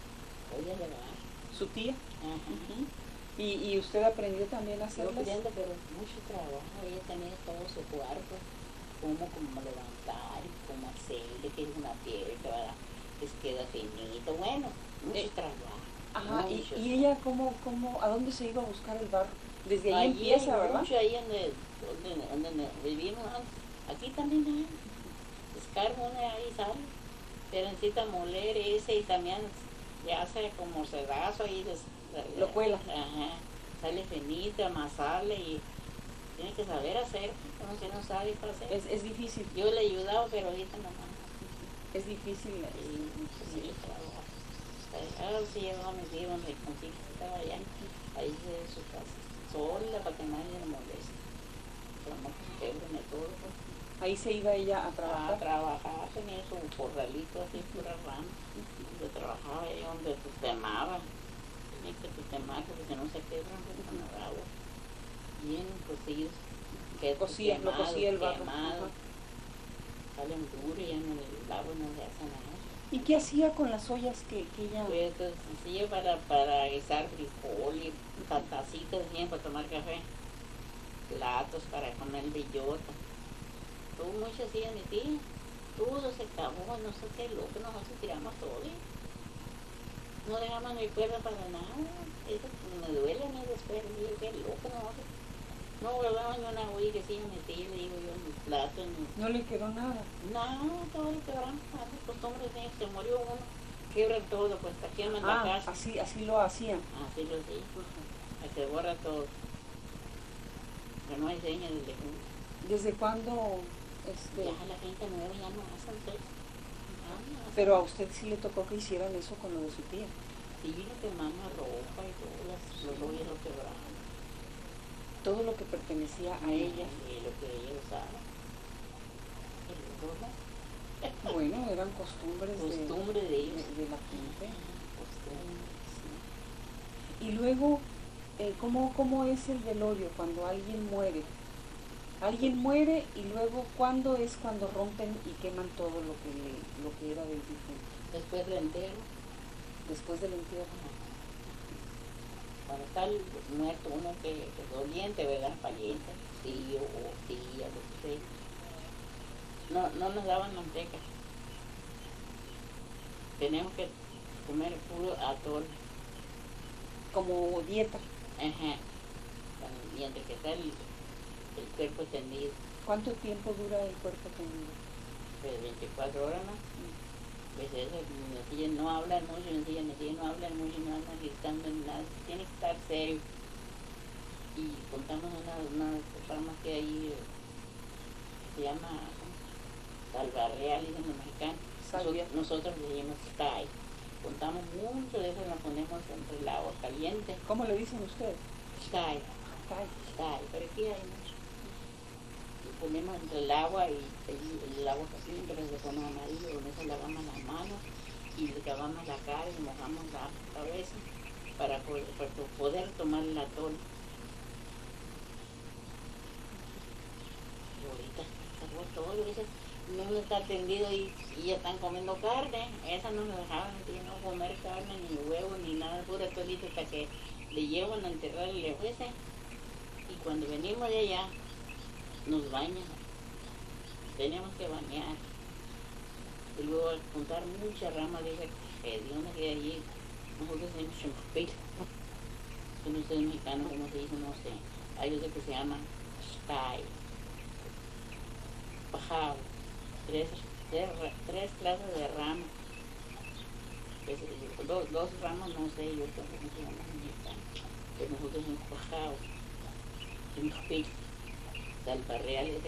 Oye, de verdad. ¿Su tía? Ajá. Uh-huh. ¿Y, ¿Y usted aprendió también a Yo hacerlas? aprendo, pero mucho trabajo. Ella tenía todo su cuarto, cómo, cómo levantar, cómo hacer, de que es una piedra que va, les queda finito. Bueno, mucho Eh, trabajo. Ajá, y, mucho. y ella, ¿cómo, cómo, a dónde se iba a buscar el barro? Desde ahí Allí empieza, hay ¿verdad? mucho, ahí donde, donde, donde vivimos antes. Aquí también hay. Escarbo uno ahí sale. Pero necesita moler ese y también ya hace como sedazo y des, lo cuela. Ajá. Sale finito, amasarle y tiene que saber hacer, como si no sabe qué hacer. Es, es difícil. Yo le he ayudado, pero ahorita no más. Es difícil. Sí, sí, sí, trabajo. Ahora sí llevaba a mis hijos donde consigo que estaba allá, ahí de su casa, sola para que nadie le moleste. Pero no quebren todo. Pues. Ahí se iba ella a trabajar. A trabajar, tenía su porralito así, pura rama. Yo trabajaba ahí donde se temaba. Tenía que temar porque no se quebran con el agua. Bien cocidos. Que cocía, quemado, lo cocía el barro. Quemado. Salen duros y ya en el agua no le hacen nada. ¿Y qué hacía con las ollas que, que ella...? Pues sencillo para, para guisar frijol y tacitas bien para tomar café. Platos para comer bellota. Todo mucho hacía mi tía. Todo se acabó, no sé qué loco, nosotros tiramos todo. ¿Eh? No dejamos ni cuerda para nada. Eso me duele a mí después, digo, qué loco nosotros. No guardaba ni una olla que sí mi tía, le digo yo, en mis platos. Ni... No le quedó nada. No, todo lo quebramos. Las costumbres de se murió uno. Quiebran todo, pues hasta queman ah, la casa. Así, así lo hacían. Así lo hacían. Uh-huh. Se borra todo. Pero no hay señas de lejos. ¿Desde cuándo? Este... Ya la gente nueva ya no hace eso. Ah, no, pero a usted sí le tocó que hicieran eso con lo de su tía. Sí, lo quemamos ropa y todo, las, los rollos lo quebramos. Todo lo que pertenecía a ella. Y lo que ella usaba. Bueno, eran costumbres Costumbre de, de, ellos. de, de la gente. Costumbre, sí. Y luego, eh, ¿cómo, ¿cómo es el velorio cuando alguien muere? Alguien muere y luego, ¿cuándo es cuando rompen y queman todo lo que, le, lo que era del difunto? Después del entierro. Después del entierro. Cuando está el muerto uno que es doliente, ¿verdad? Pariente, tío o tía, lo que sea. No, no nos daban manteca. Tenemos que comer puro atol. Como dieta. Ajá. Mientras que está el, el cuerpo tendido. ¿Cuánto tiempo dura el cuerpo tendido? Pues veinticuatro horas, ¿no? Pues eso, mi tía no habla mucho, mi tía, mi tía no habla mucho, no anda gritando ni nada. Tiene que estar serio. Y contamos una, una rama que hay, se llama salvarreal, dicen los mexicanos. Salvia. Nosotros le decimos sky. Contamos mucho de eso, la ponemos entre el agua caliente. ¿Cómo le dicen ustedes? Sky. Sky. Sky, pero aquí hay mucho. Y ponemos entre el agua y el, el agua caliente se pone amarillo, con eso lavamos las manos y le lavamos la cara y mojamos la cabeza para poder, para poder tomar el atol. Y ahorita acabó todo, dice, no está atendido y, y ya están comiendo carne. Esa no nos dejaban no comer carne, ni huevo, ni nada, pura tolita hasta que le llevan a enterrar y le fuese. Y cuando venimos de allá, nos bañan. Tenemos que bañar. Y luego juntar muchas ramas de esa hedionda que hay allí. Nosotros tenemos chumapil. Yo no soy mexicano, como se dice, no sé. Hay otro que se llama sky. Pajao. Tres, tres, tres clases de ramas. Pues, dos, dos ramas no sé, yo tampoco se llama mexicano. Pero nosotros somos pajao. Chumapil. Salvarreal ese.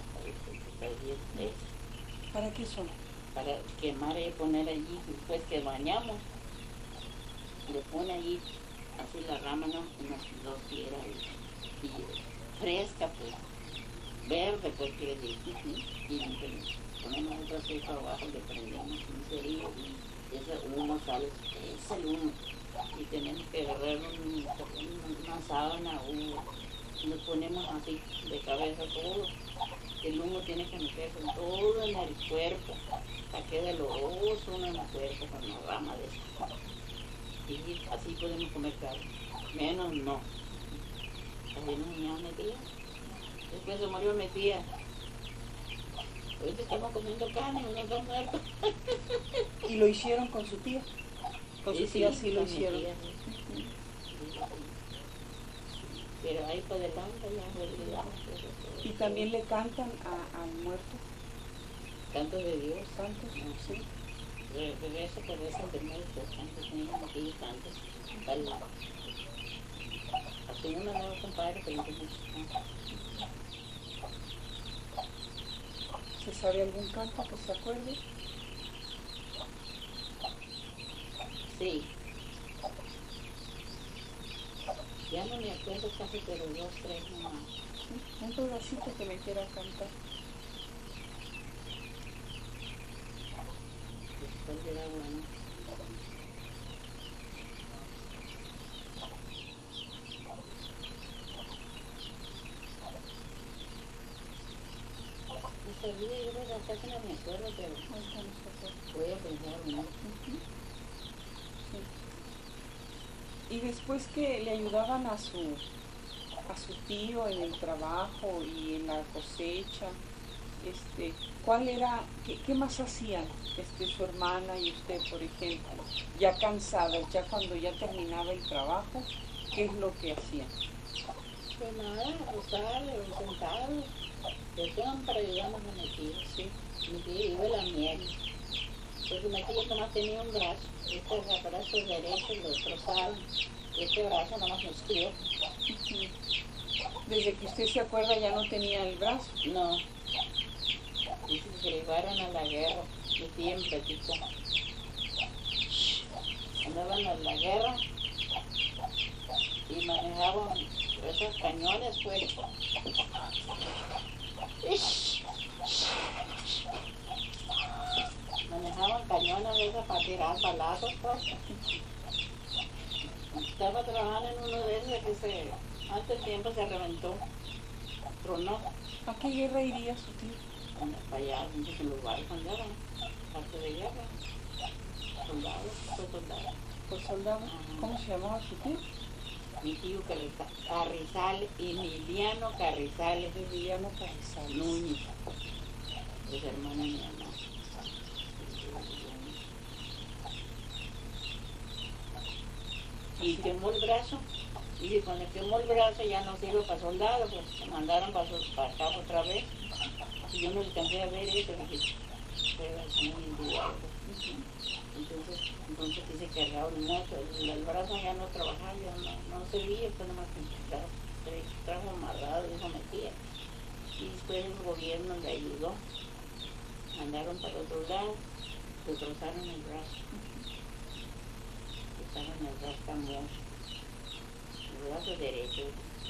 ¿Para qué son? Para quemar y poner allí, después que bañamos, le pone allí así la rama, ¿no? Unas dos piedras y, y fresca, pues, verde, pues quiere decir, y, y ponemos otro aceite abajo, le prendemos un cerillo y ese humo sale, es el humo, y tenemos que agarrar un, una sábana o le ponemos así de cabeza todo. El humo tiene que meterse todo en el cuerpo, para que doloroso en el cuerpo con la rama de eso. Sí, así podemos comer carne. Menos no. También no me mi tía. Después se murió mi tía. Ahorita estamos comiendo carne, no estamos muertos. ¿Y lo hicieron con su tía? Con su Sí, tía sí, sí lo con mi hicieron. tía, sí. Sí, sí. Pero ahí por delante ya olvidamos eso. ¿Y también le cantan a- al muerto? Cantos de Dios. ¿Cantos? No, sí. Re- Regresa que rezan de muertos, cantos, niños, aquí cantos. Tal. Así una nueva compadre que le dice muchos cantos. ¿Se sabe algún canto que se acuerde? Sí. Ya no me acuerdo casi, pero dos, tres nomás. Sí, un pedacito que me quiera cantar. Después era bueno. Me sabía, yo creo que casi no me acuerdo, pero Ahorita no se acuerda. voy a pensar mucho. Ujú. Sí. Y después que le ayudaban a su, a su tío en el trabajo y en la cosecha, este, ¿cuál era, qué, qué más hacían este, su hermana y usted, por ejemplo? Ya cansadas, ya cuando ya terminaba el trabajo, ¿qué es lo que hacían? Pues nada, acostar, sentado. Yo siempre ayudamos a mi tío. Sí. Mi tío iba a la miel. Porque mi tío nomás tenía un brazo. Este brazo derecho lo destrozaron. Y este brazo nomás nos crió. Ujú. Desde que usted se acuerda ya no tenía el brazo. No. Dice que se llevaron a la guerra. Mi tía me platicó. Andaban a la guerra y manejaban esos cañones, pues. Manejaban cañones de esos para tirar balazos, pues. Estaba trabajando en uno de esos que se, hace tiempo se reventó, tronó. ¿A qué guerra iría su tío? Para allá, en los barcos andaban, parte de guerra, soldados, fue soldado. ¿Por soldado? Ajá. ¿Cómo se llamaba su tío? Mi tío Carriza- Carrizales, Emiliano Carrizales Emiliano Carrizales. Núñez, es hermana de mi mamá. Y quemó el brazo, y cuando quemó el brazo ya no sirve para soldado, pues me mandaron para, sol- para acá otra vez. Y yo no alcancé a ver eso, porque era muy individual. Entonces, entonces dice que cargaron mucho, el, el brazo ya no trabajaba, ya no, no servía, pues nomás que trajo, trajo amarrado, eso metía. Y después el gobierno le ayudó, mandaron para otro lado, destrozaron el brazo. Estaban el brazo mucho, el brazo derecho.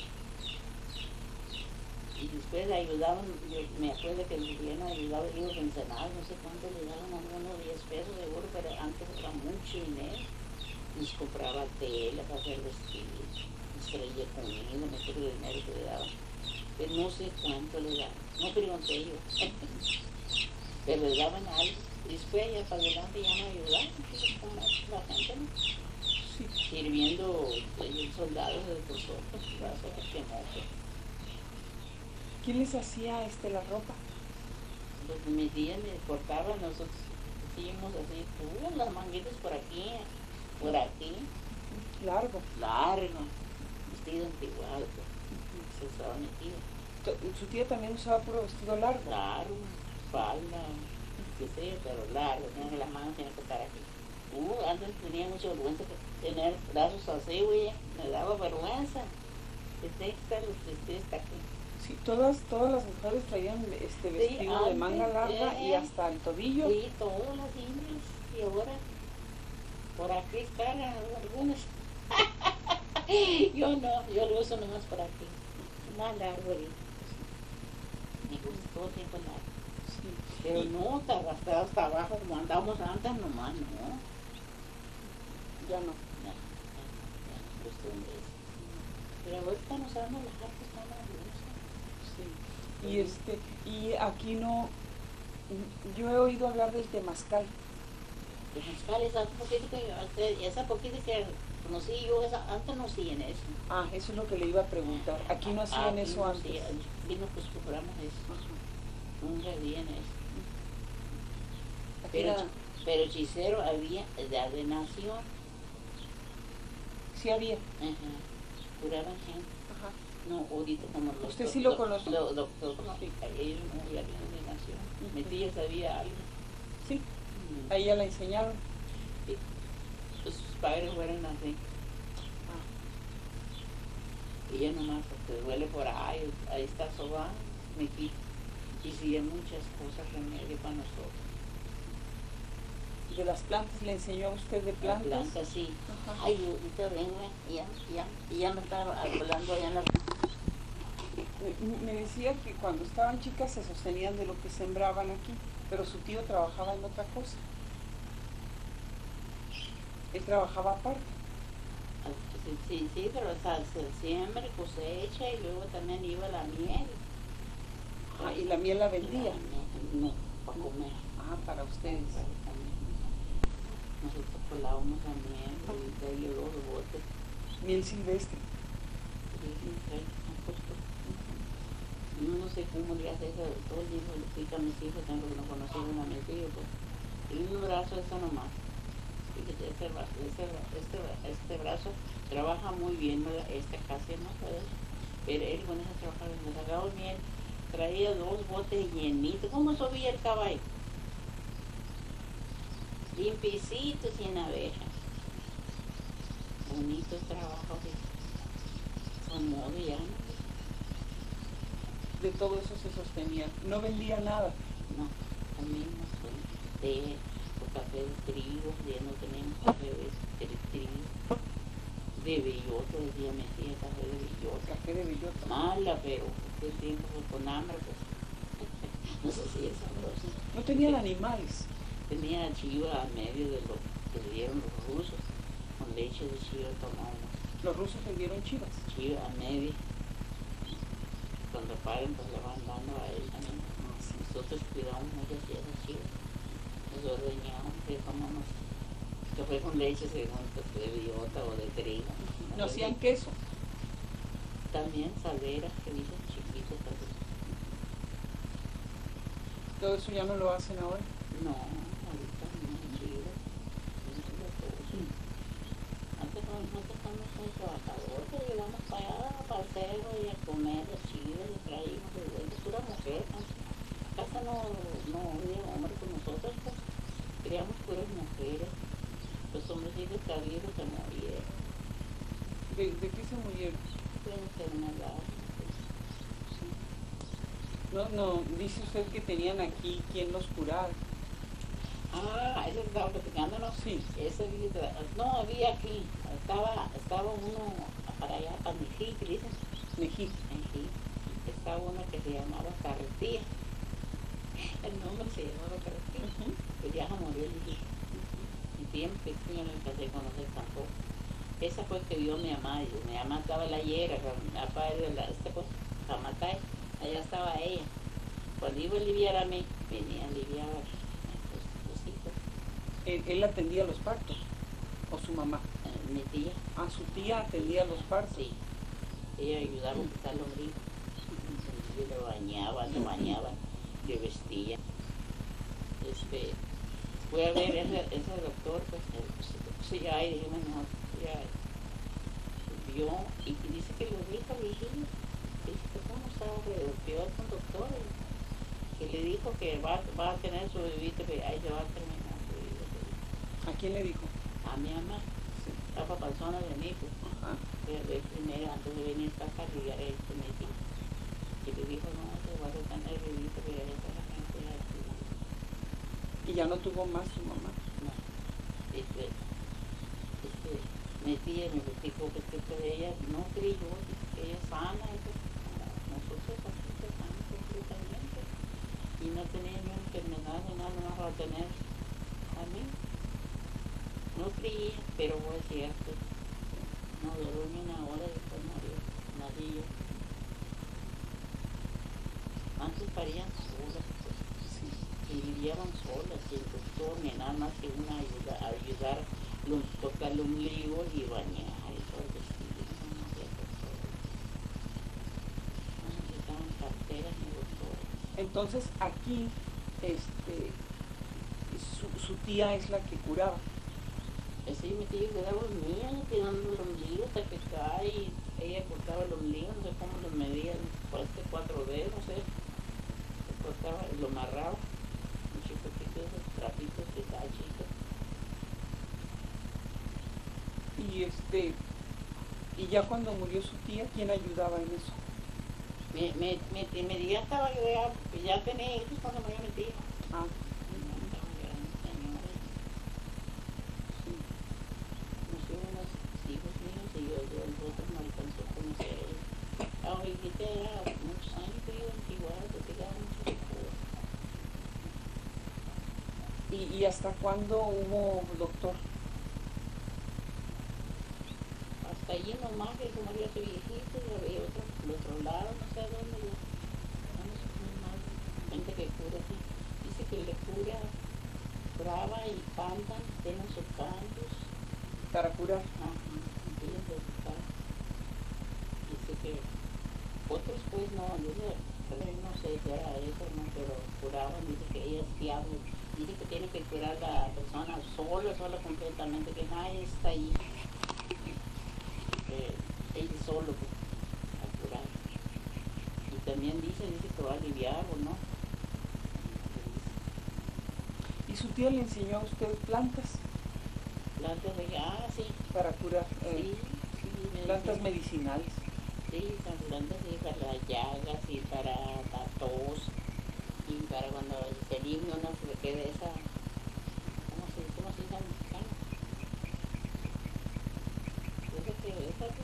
Y después le ayudaban, yo me acuerdo que el gobierno ayudaba a los ensenados, no sé cuánto le daban, algunos diez pesos de oro, pero antes era mucho dinero. Nos compraba tela para hacer vestidos, nos traía comida, me acuerdo del dinero que le daban. Pero no sé cuánto le daban, no pregunté yo, pero le daban algo. Y después ya para adelante ya no ayudaban, como la gente, ¿no? Sí. Sirviendo eh, soldados de nosotros, brazo que quemó. ¿Quién les hacía este, la ropa? Pues mi tía me cortaba, nosotros hacíamos así, uh, las manguitas por aquí, por aquí, Largo. largo, vestido antiguado, pues, se usaba mi tía, To- Su tía también usaba puro vestido largo. largo, falda, qué sé, pero largo, tiene que las manos tienen que estar aquí. Uh, antes tenía mucha vergüenza de tener brazos así, güey, me daba vergüenza. Este está, este está aquí. Sí, todas, todas las mujeres traían este vestido de antes, manga larga y eh. hasta el tobillo. Sí, todas las indias, y ahora por aquí están algunas. Yo no, yo lo uso nomás por aquí, más largo ahorita. Me gusta todo el tiempo largo. Sí. Pero no, hasta, hasta, hasta abajo como andamos antes nomás, no. Ya no. No, no, ya no costumbre eso. Pero ahorita nos damos las artes tan maravillosas. Sí. Y este, y aquí no, yo he oído hablar del temazcal. Los mezcales, esa poquito que, esa poquita que conocí yo, esa, antes no hacían eso. Ah, eso es lo que le iba a preguntar. Aquí no hacían Aquí eso no antes. hacían, aquí no acostumbramos eso. Ajá. Nunca habían eso. Aquí Pero, era- pero hechicero había de ordenación. sí había. Ajá. Curaban gente. Ajá. No, ahorita como los ¿Usted sí lo conoce? Los doctores, no, ellos no había ordenación. Ujú. Mi tía sabía algo. Sí, Mm. a ella la enseñaron. Sí. Pues sus padres fueron así. Ah. Ella nomás te duele por ahí, ahí está sobando, me quita. Y sigue muchas cosas, remedio para nosotros. De las plantas, ¿le enseñó a usted de La plantas? planta, sí. Ajá. Ay, ahorita vengo, y ya, ya, y ya me estaba hablando allá en la... Me- Me decía que cuando estaban chicas se sostenían de lo que sembraban aquí, pero su tío trabajaba en otra cosa. Él trabajaba aparte. Sí, sí, sí, pero o sea, se siembra, cosecha y luego también iba la miel. Ah, y la miel la vendía. La miel, no, para comer. Ah, para ustedes. Para comer. Nosotros colábamos la miel y de ahí los botes. Miel silvestre. Y traen un poco. Yo no sé cómo le hace eso, todo el tiempo le explico a mis hijos, tengo que no conocieron a mis hijos, pues. Y un brazo eso nomás. Fíjate, este, brazo, este, este, este brazo trabaja muy bien, ¿verdad? Este casi no puede. Pero él con eso trabajaba, me sacaba miel, traía dos botes llenitos, ¿cómo subía el caballo? Limpiecitos sin abejas. Bonitos trabajos, con modo ya, ¿no? De todo eso se sostenía. No vendía nada. No, también no sé, té o café de trigo, ya no tenemos café de, de trigo, de bellota, decía mi tía, café de bellota. Café de bellota. Mala, pero qué tiempo con hambre, pues, no sé si es sabroso. No tenían animales. Tenía chiva a medio de lo que le dieron los rusos, con leche de chiva tomábamos, Los rusos le dieron chivas. chiva a medio. Cuando paren, pues le van dando a él también. Nosotros cuidamos mucho de esas chivas. Nos ordeñamos, que tomamos café con leche según pues, de bellota o de trigo. No hacían queso. También salveras que dicen chiquitos también. Todo eso ya no lo hacen ahora. No, ahorita no, chivas. Antes no, nosotros somos un trabajador que llegamos para allá, para el cerro y a comer las chivas y traímos de vuelta. Pura mujer, ¿no? Casa no, no había hombre con nosotros, pues criamos puras mujeres. Los hombres hijos cabidos se murieron. ¿De, de qué se murieron? Fue enfermedad. No, no, dice usted que tenían aquí quien los curara. Ah, eso estaba platicando, ¿no? Sí. Ese día, no, había aquí, estaba, estaba uno para allá, para Mejí, que dicen, Mejí. Mejí, estaba uno que se llamaba Carretía. El nombre se llamaba Carretía. Ujú. Pues ya murió el hijo. Y bien pequeño no empecé a conocer tampoco. Esa fue que vio mi mamá, y mi mamá estaba en la hiera, mi papá era de la, este pues, Jamatay, allá estaba ella. Cuando iba a aliviar a mí, venía a aliviar a los, los hijos. Él, él atendía los partos. ¿O su mamá? Eh, mi tía, Ah, su tía atendía los partos. sí, ella ayudaba a quitar los hijos. Yo le bañaba, le bañaba, le vestía. Este, fui a ver ese, ese doctor, pues, eh, pues, sí, ay, dije, bueno, ya vio y dice que lo dijo viejillo. Dice que cómo estaba peor con doctor, que le dijo que va, va a tener su bebito, que ahí se va a terminar su bebito. ¿A quién le dijo? A mi mamá, Sí. estaba panzona de mí, pues, Ajá. que de primero antes de venir para acá, y ya este me dijo, que le dijo, no, que vas a tener bebito, que ya está la gente ya estudiando. Y ya no tuvo más su mamá. No, este, este, mi tía me dijo que, que, que ella no creyó, que ella es sana, y pues, como nosotros así que sanos completamente, y no tenía ni una enfermedad ni nada, no va a tener a mí. No creía, pero fue cierto, no duró ni una hora y después murió, nadie. Antes parían solas, pues, Sí. y y vivíamos solas, sin doctor, ni nada más que una ayuda, ayudar, los, tocar el ombligo y bañar y todo el vestido, no había doctor. No necesitaban carteras ni doctores. Entonces aquí, este, su, su tía es la que curaba. Así mi tía cuidaba los míos, tirando el ombligo hasta que cae, y ella cortaba el ombligo, no sé cómo los medía, pues este cuatro dedos, no sé, se cortaba y lo amarraba, un chiquitito, esos trapitos que está chico. Y este, y ya cuando murió su tía, ¿quién ayudaba en eso? Me, me, me, inmediata yo ya, ya tenía hijos cuando murió mi tía. Ah. ¿Y, ¿Y hasta cuándo hubo doctor? Hasta allí nomás, que como ya soy viejito, y había otro, el otro lado, no sé dónde, yo, no sé cómo más, gente que cura así. Dice que le cura, curaba y cantan, tienen sus cantos. Para curar. Ajá, empiezan a tocar. Dice que otros pues no, dice, no sé si era eso, no, pero curaban, dice que ella es fiable. Dice que tiene que curar a la persona sola, sola completamente, que nadie está ahí. Que él solo pues, a curar. Y también dice, dice que va a aliviar o no. ¿Y su tía le enseñó a usted plantas? Plantas de, ah, sí. Para curar. Eh, sí, sí. Plantas medicinales. Sí, son plantas sí, para las llagas y para la tos. Y para cuando se limpia uno se le quede esa, ¿cómo se, cómo se dice en mexicano? Esa que, esa que,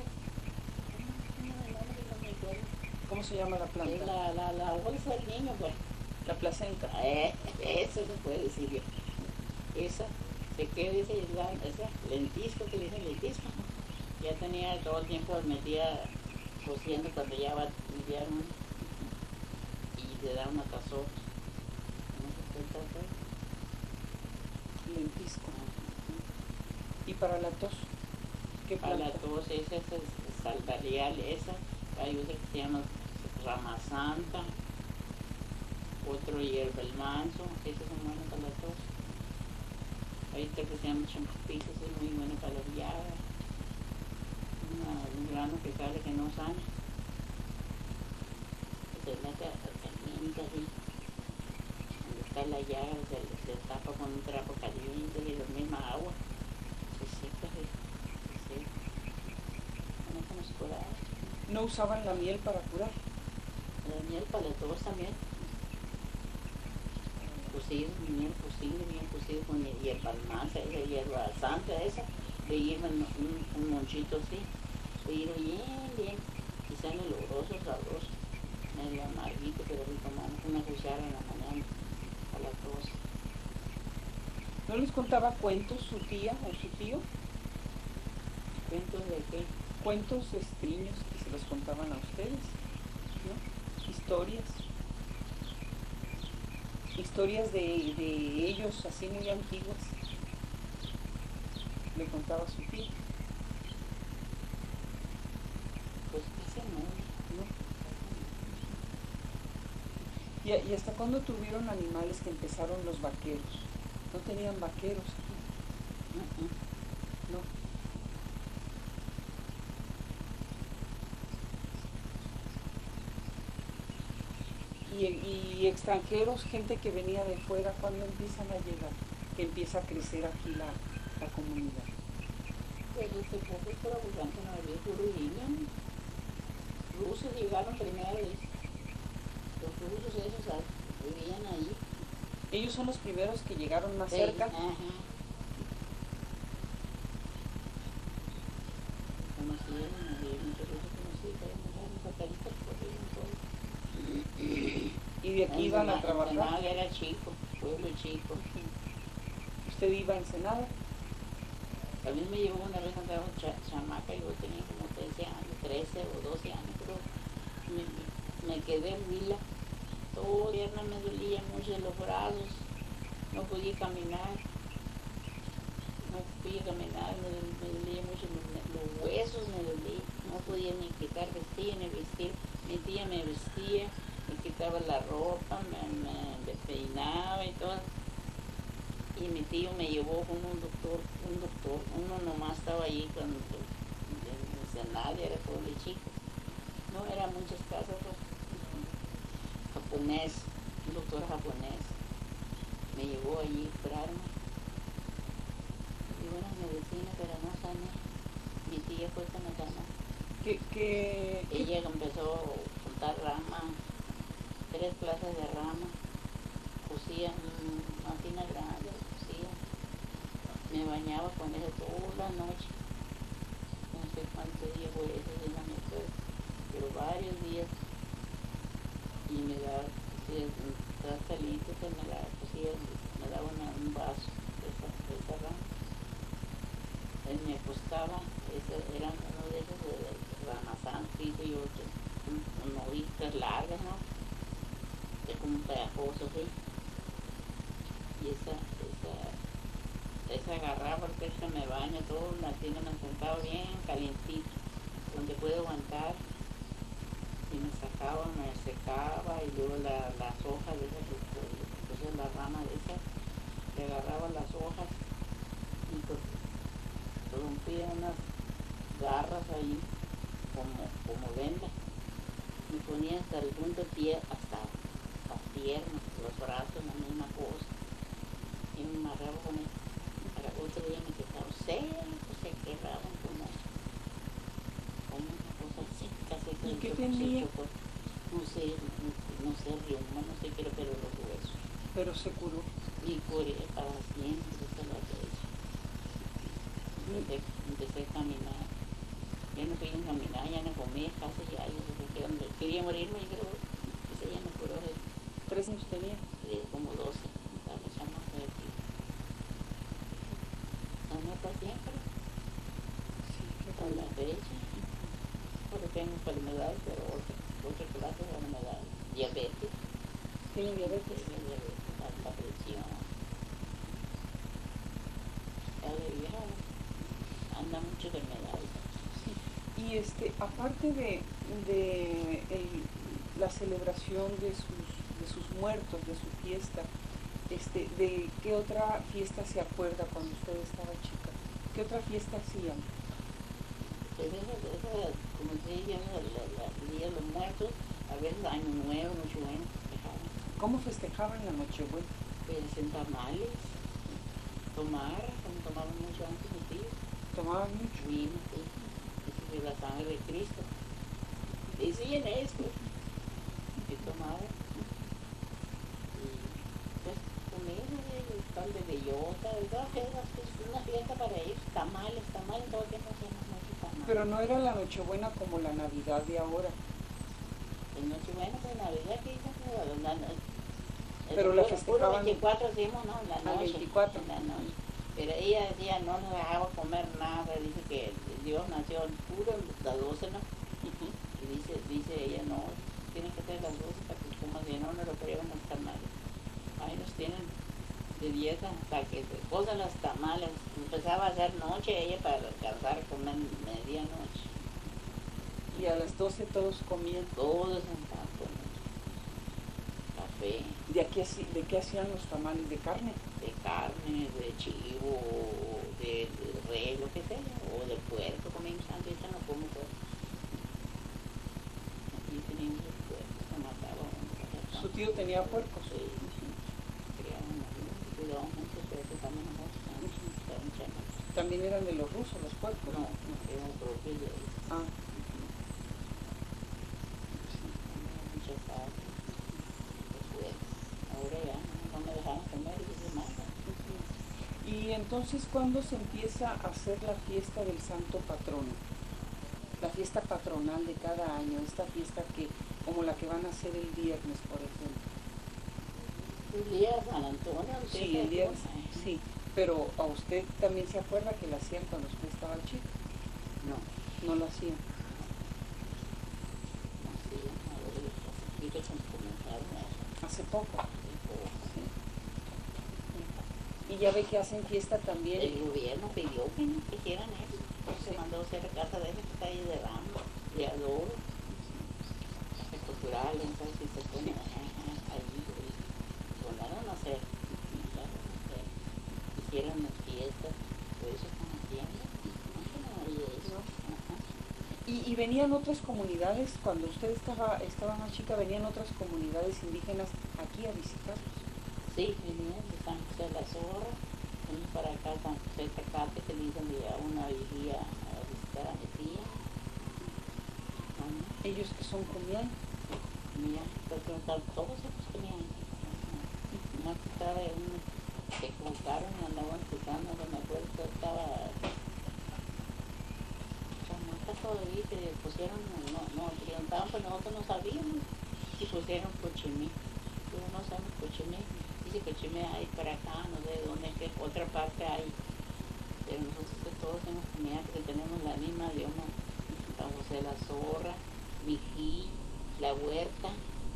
no me acuerdo. ¿Cómo se llama la planta? Es la, la, la bolsa del niño, pues. La placenta. Eh, eso se puede decir bien. Esa, se queda ese, esa lentisco que le dicen lentisco. Ya tenía todo el tiempo, metía cociendo cuando ya va a limpiar uno. Y le da una cazón. ¿No se cuenta todo? Lentisco. ¿Y para la tos? ¿Qué Para planta? la tos, esa es salvarial, esa. Hay otra que se llama rama santa. Otro hierba el manso, esas son buenas para la tos. Hay otra que se llama champupito, esa es muy buena para las llagas. Un grano que sale que no sana. Se mete a caliente así. Donde está la llaga, se, se tapa con un trapo caliente y la misma agua. Se seca, se, se seca. No como se curaba. ¿No usaban la miel para curar? La miel para la tos también. Cocido, miel cocido, miel cocido con hierba almanza, esa hierba santa, esa. Le llevan un, un monchito así. Le llevan bien, bien. Y sale oloroso, sabroso. Medio amarguito, pero le tomamos una cuchara en la mañana a la tos. ¿No les contaba cuentos su tía o su tío? ¿Cuentos de qué? Cuentos estriños que se los contaban a ustedes, ¿no? Historias. Historias de, de ellos así muy antiguas. Le contaba su tía. Pues casi no. ¿No? ¿Y, ¿Y hasta cuándo tuvieron animales que empezaron los vaqueros? ¿No tenían vaqueros aquí? Uh-uh. No. Y, y extranjeros, gente que venía de fuera, ¿cuándo empiezan a llegar? Que empieza a crecer aquí la, la comunidad. Pues desde poco, pero pues antes no había puro indios. Rusos llegaron primero, los rusos esos vivían ahí. Ellos son los primeros que llegaron más Sí, cerca. ajá. Conocieron, había muchos rusos conocidos, había papelitos por ahí. Y de aquí iban a trabajar. Ensenada era chico, pueblo chico. ¿Usted iba a Ensenada? A mí me llevó una vez cuando era cha chamaca, yo tenía como trece años, trece o doce años, pero me, me quedé en Vila, Todo el pierna me dolía mucho de los brazos, no podía caminar, no podía caminar, me, me dolía mucho los huesos, me dolía, no podía ni quitar vestida ni vestir. Mi tía me vestía, me quitaba la ropa, me, me despeinaba y todo. Y mi tío me llevó con un doctor, un doctor, uno nomás estaba allí cuando en nadie, era todo de chicos. No, eran muchas casas, pues, japonés, un doctor japonés. Me llevó allí a curarme. Y buenas medicinas, pero no sané. Mi tía fue que me sanó. ¿Qué, qué, Ella empezó a juntar rama, tres clases de rama, cosía una máquina grande, cosía. Me bañaba con eso toda la noche. No sé cuántos días fue eso, ya no me acuerdo, pero varios días. Y me daba, cosía un trastalito que me la cosía, me daba una, un vaso de esa, de esa rama. Él me acostaba, ese, eran uno de esos de, de ramazán, frito y otro, un, un hojitas largas, ¿no? Es como un pegajoso, ¿sí? Y esa, esa, esa agarraba porque se me baña todo, la tiene me sentaba bien calientito, donde puedo aguantar, y me sacaba, me secaba, y luego la, las hojas de esas, entonces la rama de esas, le agarraba las hojas, y pues rompía unas garras ahí, como, como vendas, me ponía hasta el punto de pie, hasta las piernas, los brazos, la misma cosa, y me amarraba con él. Para otro día me quedaba seco, se quedaban como, como una cosa seca, seca. ¿Y qué tenía? Pues, no sé, no, no sé, reuma, no sé qué era, pero los huesos. Pero se curó. Y curé para siempre, esa es la que he hecho. Empecé, empecé a caminar. Ya no podía caminar, ya no comía, casi ya, yo donde quería morirme, yo creo que ese ya me curó. ¿Tres años tenía? De como doce, estaba chamaca de aquí. No para siempre, Sí, qué a la fecha, porque tengo enfermedades, pero otra, otra clase de enfermedad, diabetes, ¿Tiene diabetes? tengo diabetes, alta presión, ya de vieja, anda mucho enfermedades. Sí. Y este, aparte de, de el, la celebración de sus, de sus muertos, de su fiesta, este, ¿de qué otra fiesta se acuerda cuando usted estaba chica? ¿Qué otra fiesta hacían? Pues esa, esa, como se dice, el día de los muertos, a veces año nuevo, nochebuena, festejaban. ¿Cómo festejaban la Nochebuena? Pues en tamales, tomar, como tomaban mucho antes mis tíos. ¿Tomaban mucho? Vino, sí, eso de la sangre de Cristo. Decían esto, que tomaban. Y pues comida, el tal de bellota, todas esas, pues una fiesta para ellos, tamales, tamales, todo el tiempo hacíamos mucho tamales. Pero no era la Nochebuena como la Navidad de ahora. En Nochebuena, pues Navidad, que hizo, la, la, Pero la festejaban. El veinticuatro hicimos, ¿no? En la noche. Al veinticuatro. En la noche. Pero ella decía, no nos dejaba comer nada, dice que Dios nació puro a las doce, ¿no? Uh-huh. Y dice, dice ella, no, tienen que ser las doce para que coman, si no, no lo prueban los tamales. Ahí nos tienen de dieta hasta que se cosan las tamales. Empezaba a hacer noche ella para alcanzar a comer medianoche. Y a las doce todos comían. Todos sentados con café. ¿De, aquí, ¿De qué hacían los tamales? ¿De carne? De carne, de chivo, de, de res, lo que sea, o de puerco, comimos antes, ya no como puerco. Aquí teníamos el puerco, se mataba uno. ¿Su tío tenía puercos? Sí, criábamos uno, cuidábamos mucho, pero que también nosotros, estaban chamacos. ¿También eran de los rusos los puercos? No, no, eran propios de ellos. Ah. Muchas partes, después, ahora ya no me dejaban comer y se mata. Y entonces, ¿cuándo se empieza a hacer la fiesta del Santo Patrono? La fiesta patronal de cada año, esta fiesta que, como la que van a hacer el viernes, por ejemplo. El día de San Antonio. Sí, el día, sí, pero ¿a usted también se acuerda que la hacían cuando usted estaba chico? No. No lo hacían. No hacían, a ver, los pasajitos comenzaron a poco. muy poco. Sí. Y ya ve que hacen fiesta también. El gobierno pidió que no hicieran eso. Se Sí. mandó a hacer casa de esas que está ahí de ramo, de adoro, cultural, entonces si se pone ahí, mandaron a hacer, mandaron a hacer, hicieron las fiestas, por eso están haciendo, no, y eso, ajá. Y, y venían otras comunidades, cuando usted estaba, estaba más chica, venían otras comunidades indígenas aquí a visitarlos. Sí, venían de San José de la Zorra, venían para acá San José de Tecate, que le dicen que ya una vigía a visitar a mi tía. Ellos que son comían. Comían, porque todos ellos comían. No estaba un, se equivocaron y andaban escuchando, no me acuerdo que estaba chamaca todavía, que pusieron, no, no, preguntaban, pero nosotros no sabíamos, y pusieron cochimí. Pero no sabemos cochimí. Dice cochimí hay para acá, no sé dónde, qué otra parte hay. Pero nosotros que todos hemos comido porque tenemos la misma idioma. San José de la Zorra, Mijí, La Huerta.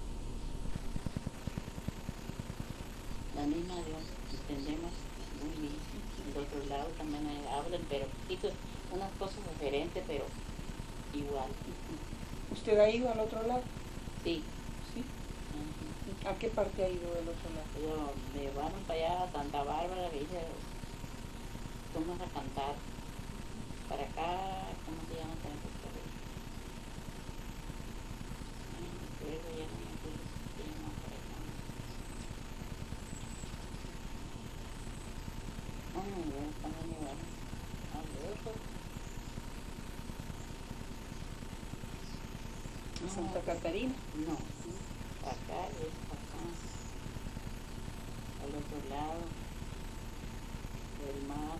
La misma idioma, entendemos muy bien. Del otro lado también hay, hablan, pero poquito, unas cosas diferentes, pero igual. ¿Usted ha ido al otro lado? Sí. ¿Sí? Uh-huh. ¿A qué parte ha ido del otro lado? Yo, me llevaron para allá a Santa Bárbara, dije, fuimos a cantar. Para acá, ¿cómo se llama? Luego ya no me acuerdo si se llama para acá. No, no, no, cuando me van a ver, ¿A Santa Catarina? No, acá es acá, al otro lado del mar.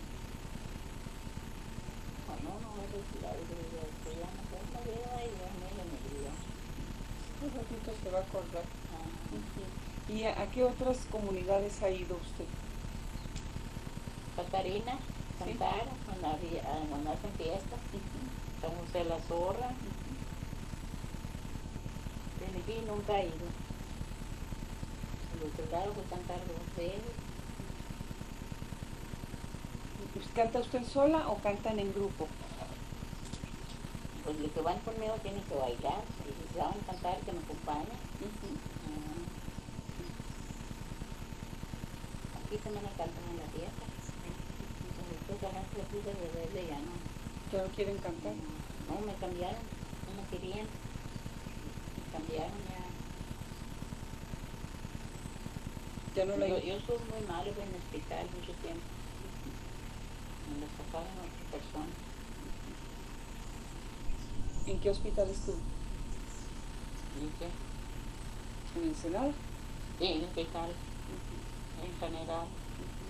No, no, no es el lado de la se llama, ¿cómo se llama? Y ya me lo olvidó. Un ratito se va a acordar. Ah, uh-huh. ¿Y a, a qué otras comunidades ha ido usted? Catarina, cantar, ¿sí? cuando, había, cuando hacen fiestas, uh-huh. San José de la Zorra. De aquí nunca he ido. El otro lado fue cantar dos veces. ¿Canta usted sola o cantan en grupo? Pues los que van conmigo tienen que bailar, y si se van a cantar que me acompañen. Uh-huh. Uh-huh. Aquí también me cantan en la fiesta. Después la gente les puse de verle ya no. ¿Ya no quieren cantar? No, no, me cambiaron, no me querían. Me cambiaron ya. Ya no la yo, yo estuve muy mal en el hospital mucho tiempo. Me lo sacaron a otra persona. ¿En qué hospital estuvo? ¿En qué? ¿En Ensenada? Sí, en el hospital. Uh-huh. En general. Uh-huh.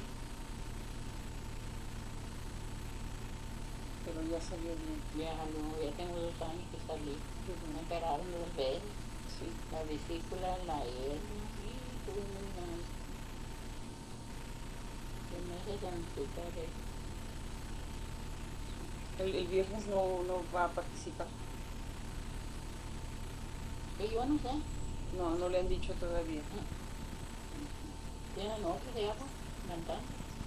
Pero ya salió bien. Ya salió, ya tengo dos años que salí. Uh-huh. Me operaron dos veces. Sí. La vesícula, la hernia, y tuve muy mal. ¿Qué meses en el hospital? El, el viernes no, no va a participar. Y yo no sé. No, no le han dicho todavía. ¿Tienen otro de agua? ¿Verdad?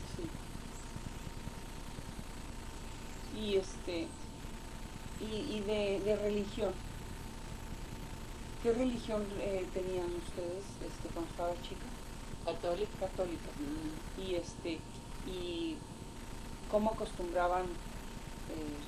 Sí. Y este, y, y de, de religión. ¿Qué religión eh, tenían ustedes este, cuando estaba chica? Católica. Católica. Mm. Y este, y cómo acostumbraban eh,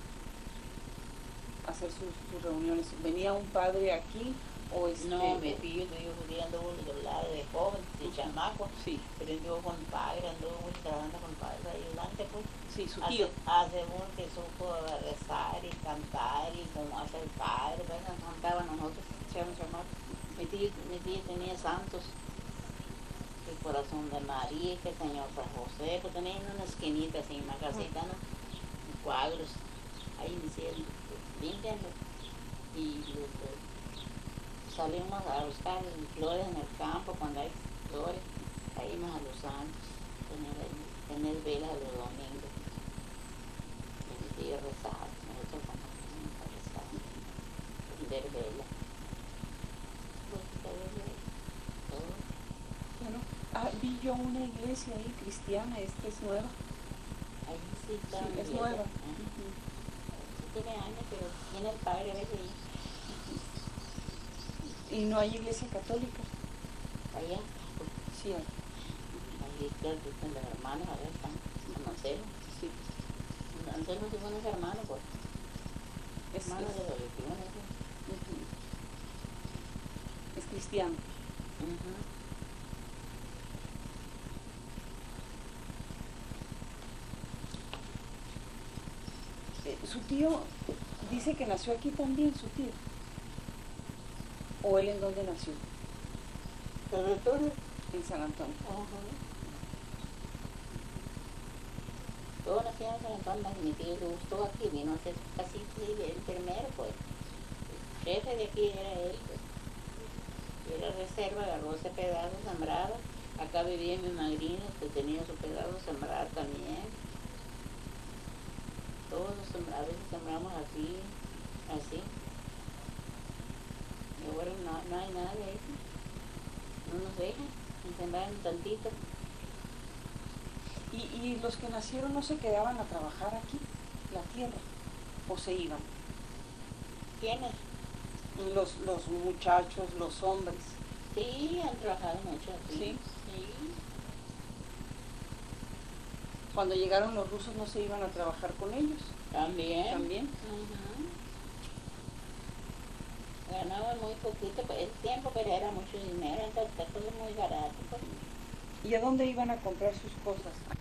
hacer sus, sus reuniones. ¿Venía un padre aquí o este? No, mi tío estuvo estudiando del lado de joven, de chamaco. Sí. Pero anduvo con padre, anduvo muy trabajando con padre ayudante, pues. Sí, su tío. Hace, hace uno que supo rezar y cantar y como hace el padre, pues nos cantaba nosotros, éramos chamacos. Mi tío, mi tío tenía santos. El corazón de María, que el Señor San José, pues tenían una esquinita así, una casita, ¿no? Cuadros, ahí me hicieron, limpiando. Y luego, salimos a buscar flores en el campo, cuando hay flores, ahí íbamos a los santos, tener, tener velas los domingos. Y mi tío rezaba, nosotros cuando íbamos a rezar, prender velas. Pues, Ah, vi yo una iglesia ahí cristiana, esta es nueva. Ahí sí está. Sí, es iglesia. nueva. Ajá. Ujú. Sí tiene años, pero tiene el padre a veces ahí. Y no hay iglesia católica. Allá, pues, Sí hay. ahí creo que están los hermanos, a ver, están, San Anselmo. Sí. San Anselmo sí son hermanos, pues, Es, hermanos es, de los vecinos, ¿sí? ujú. Es cristiano. Ujú. Eh, su tío dice que nació aquí también, su tío. ¿O él en dónde nació? San Antonio. En San Antonio. Ajá. Todos nacieron en San Antonio, mi tío le gustó aquí, vino a ser casi el enfermero, pues. El jefe de aquí era él, pues. Era reserva, agarró ese pedazo sembrado. Acá vivía mi madrina, que tenía su pedazo sembrado también. Todos los sembrados los sembramos aquí, así. Y ahora no, no hay nada de eso. No nos dejan, nos sembraron tantito. ¿Y, y los que nacieron no se quedaban a trabajar aquí, la tierra? ¿O se iban? ¿Quiénes? Los, los muchachos, los hombres. Sí, han trabajado mucho aquí. ¿Sí? Sí. Cuando llegaron los rusos no se iban a trabajar con ellos. También. También. Ajá. Ganaban muy poquito, pues el tiempo, pero era mucho dinero, entonces todo muy barato. Pues. ¿Y a dónde iban a comprar sus cosas?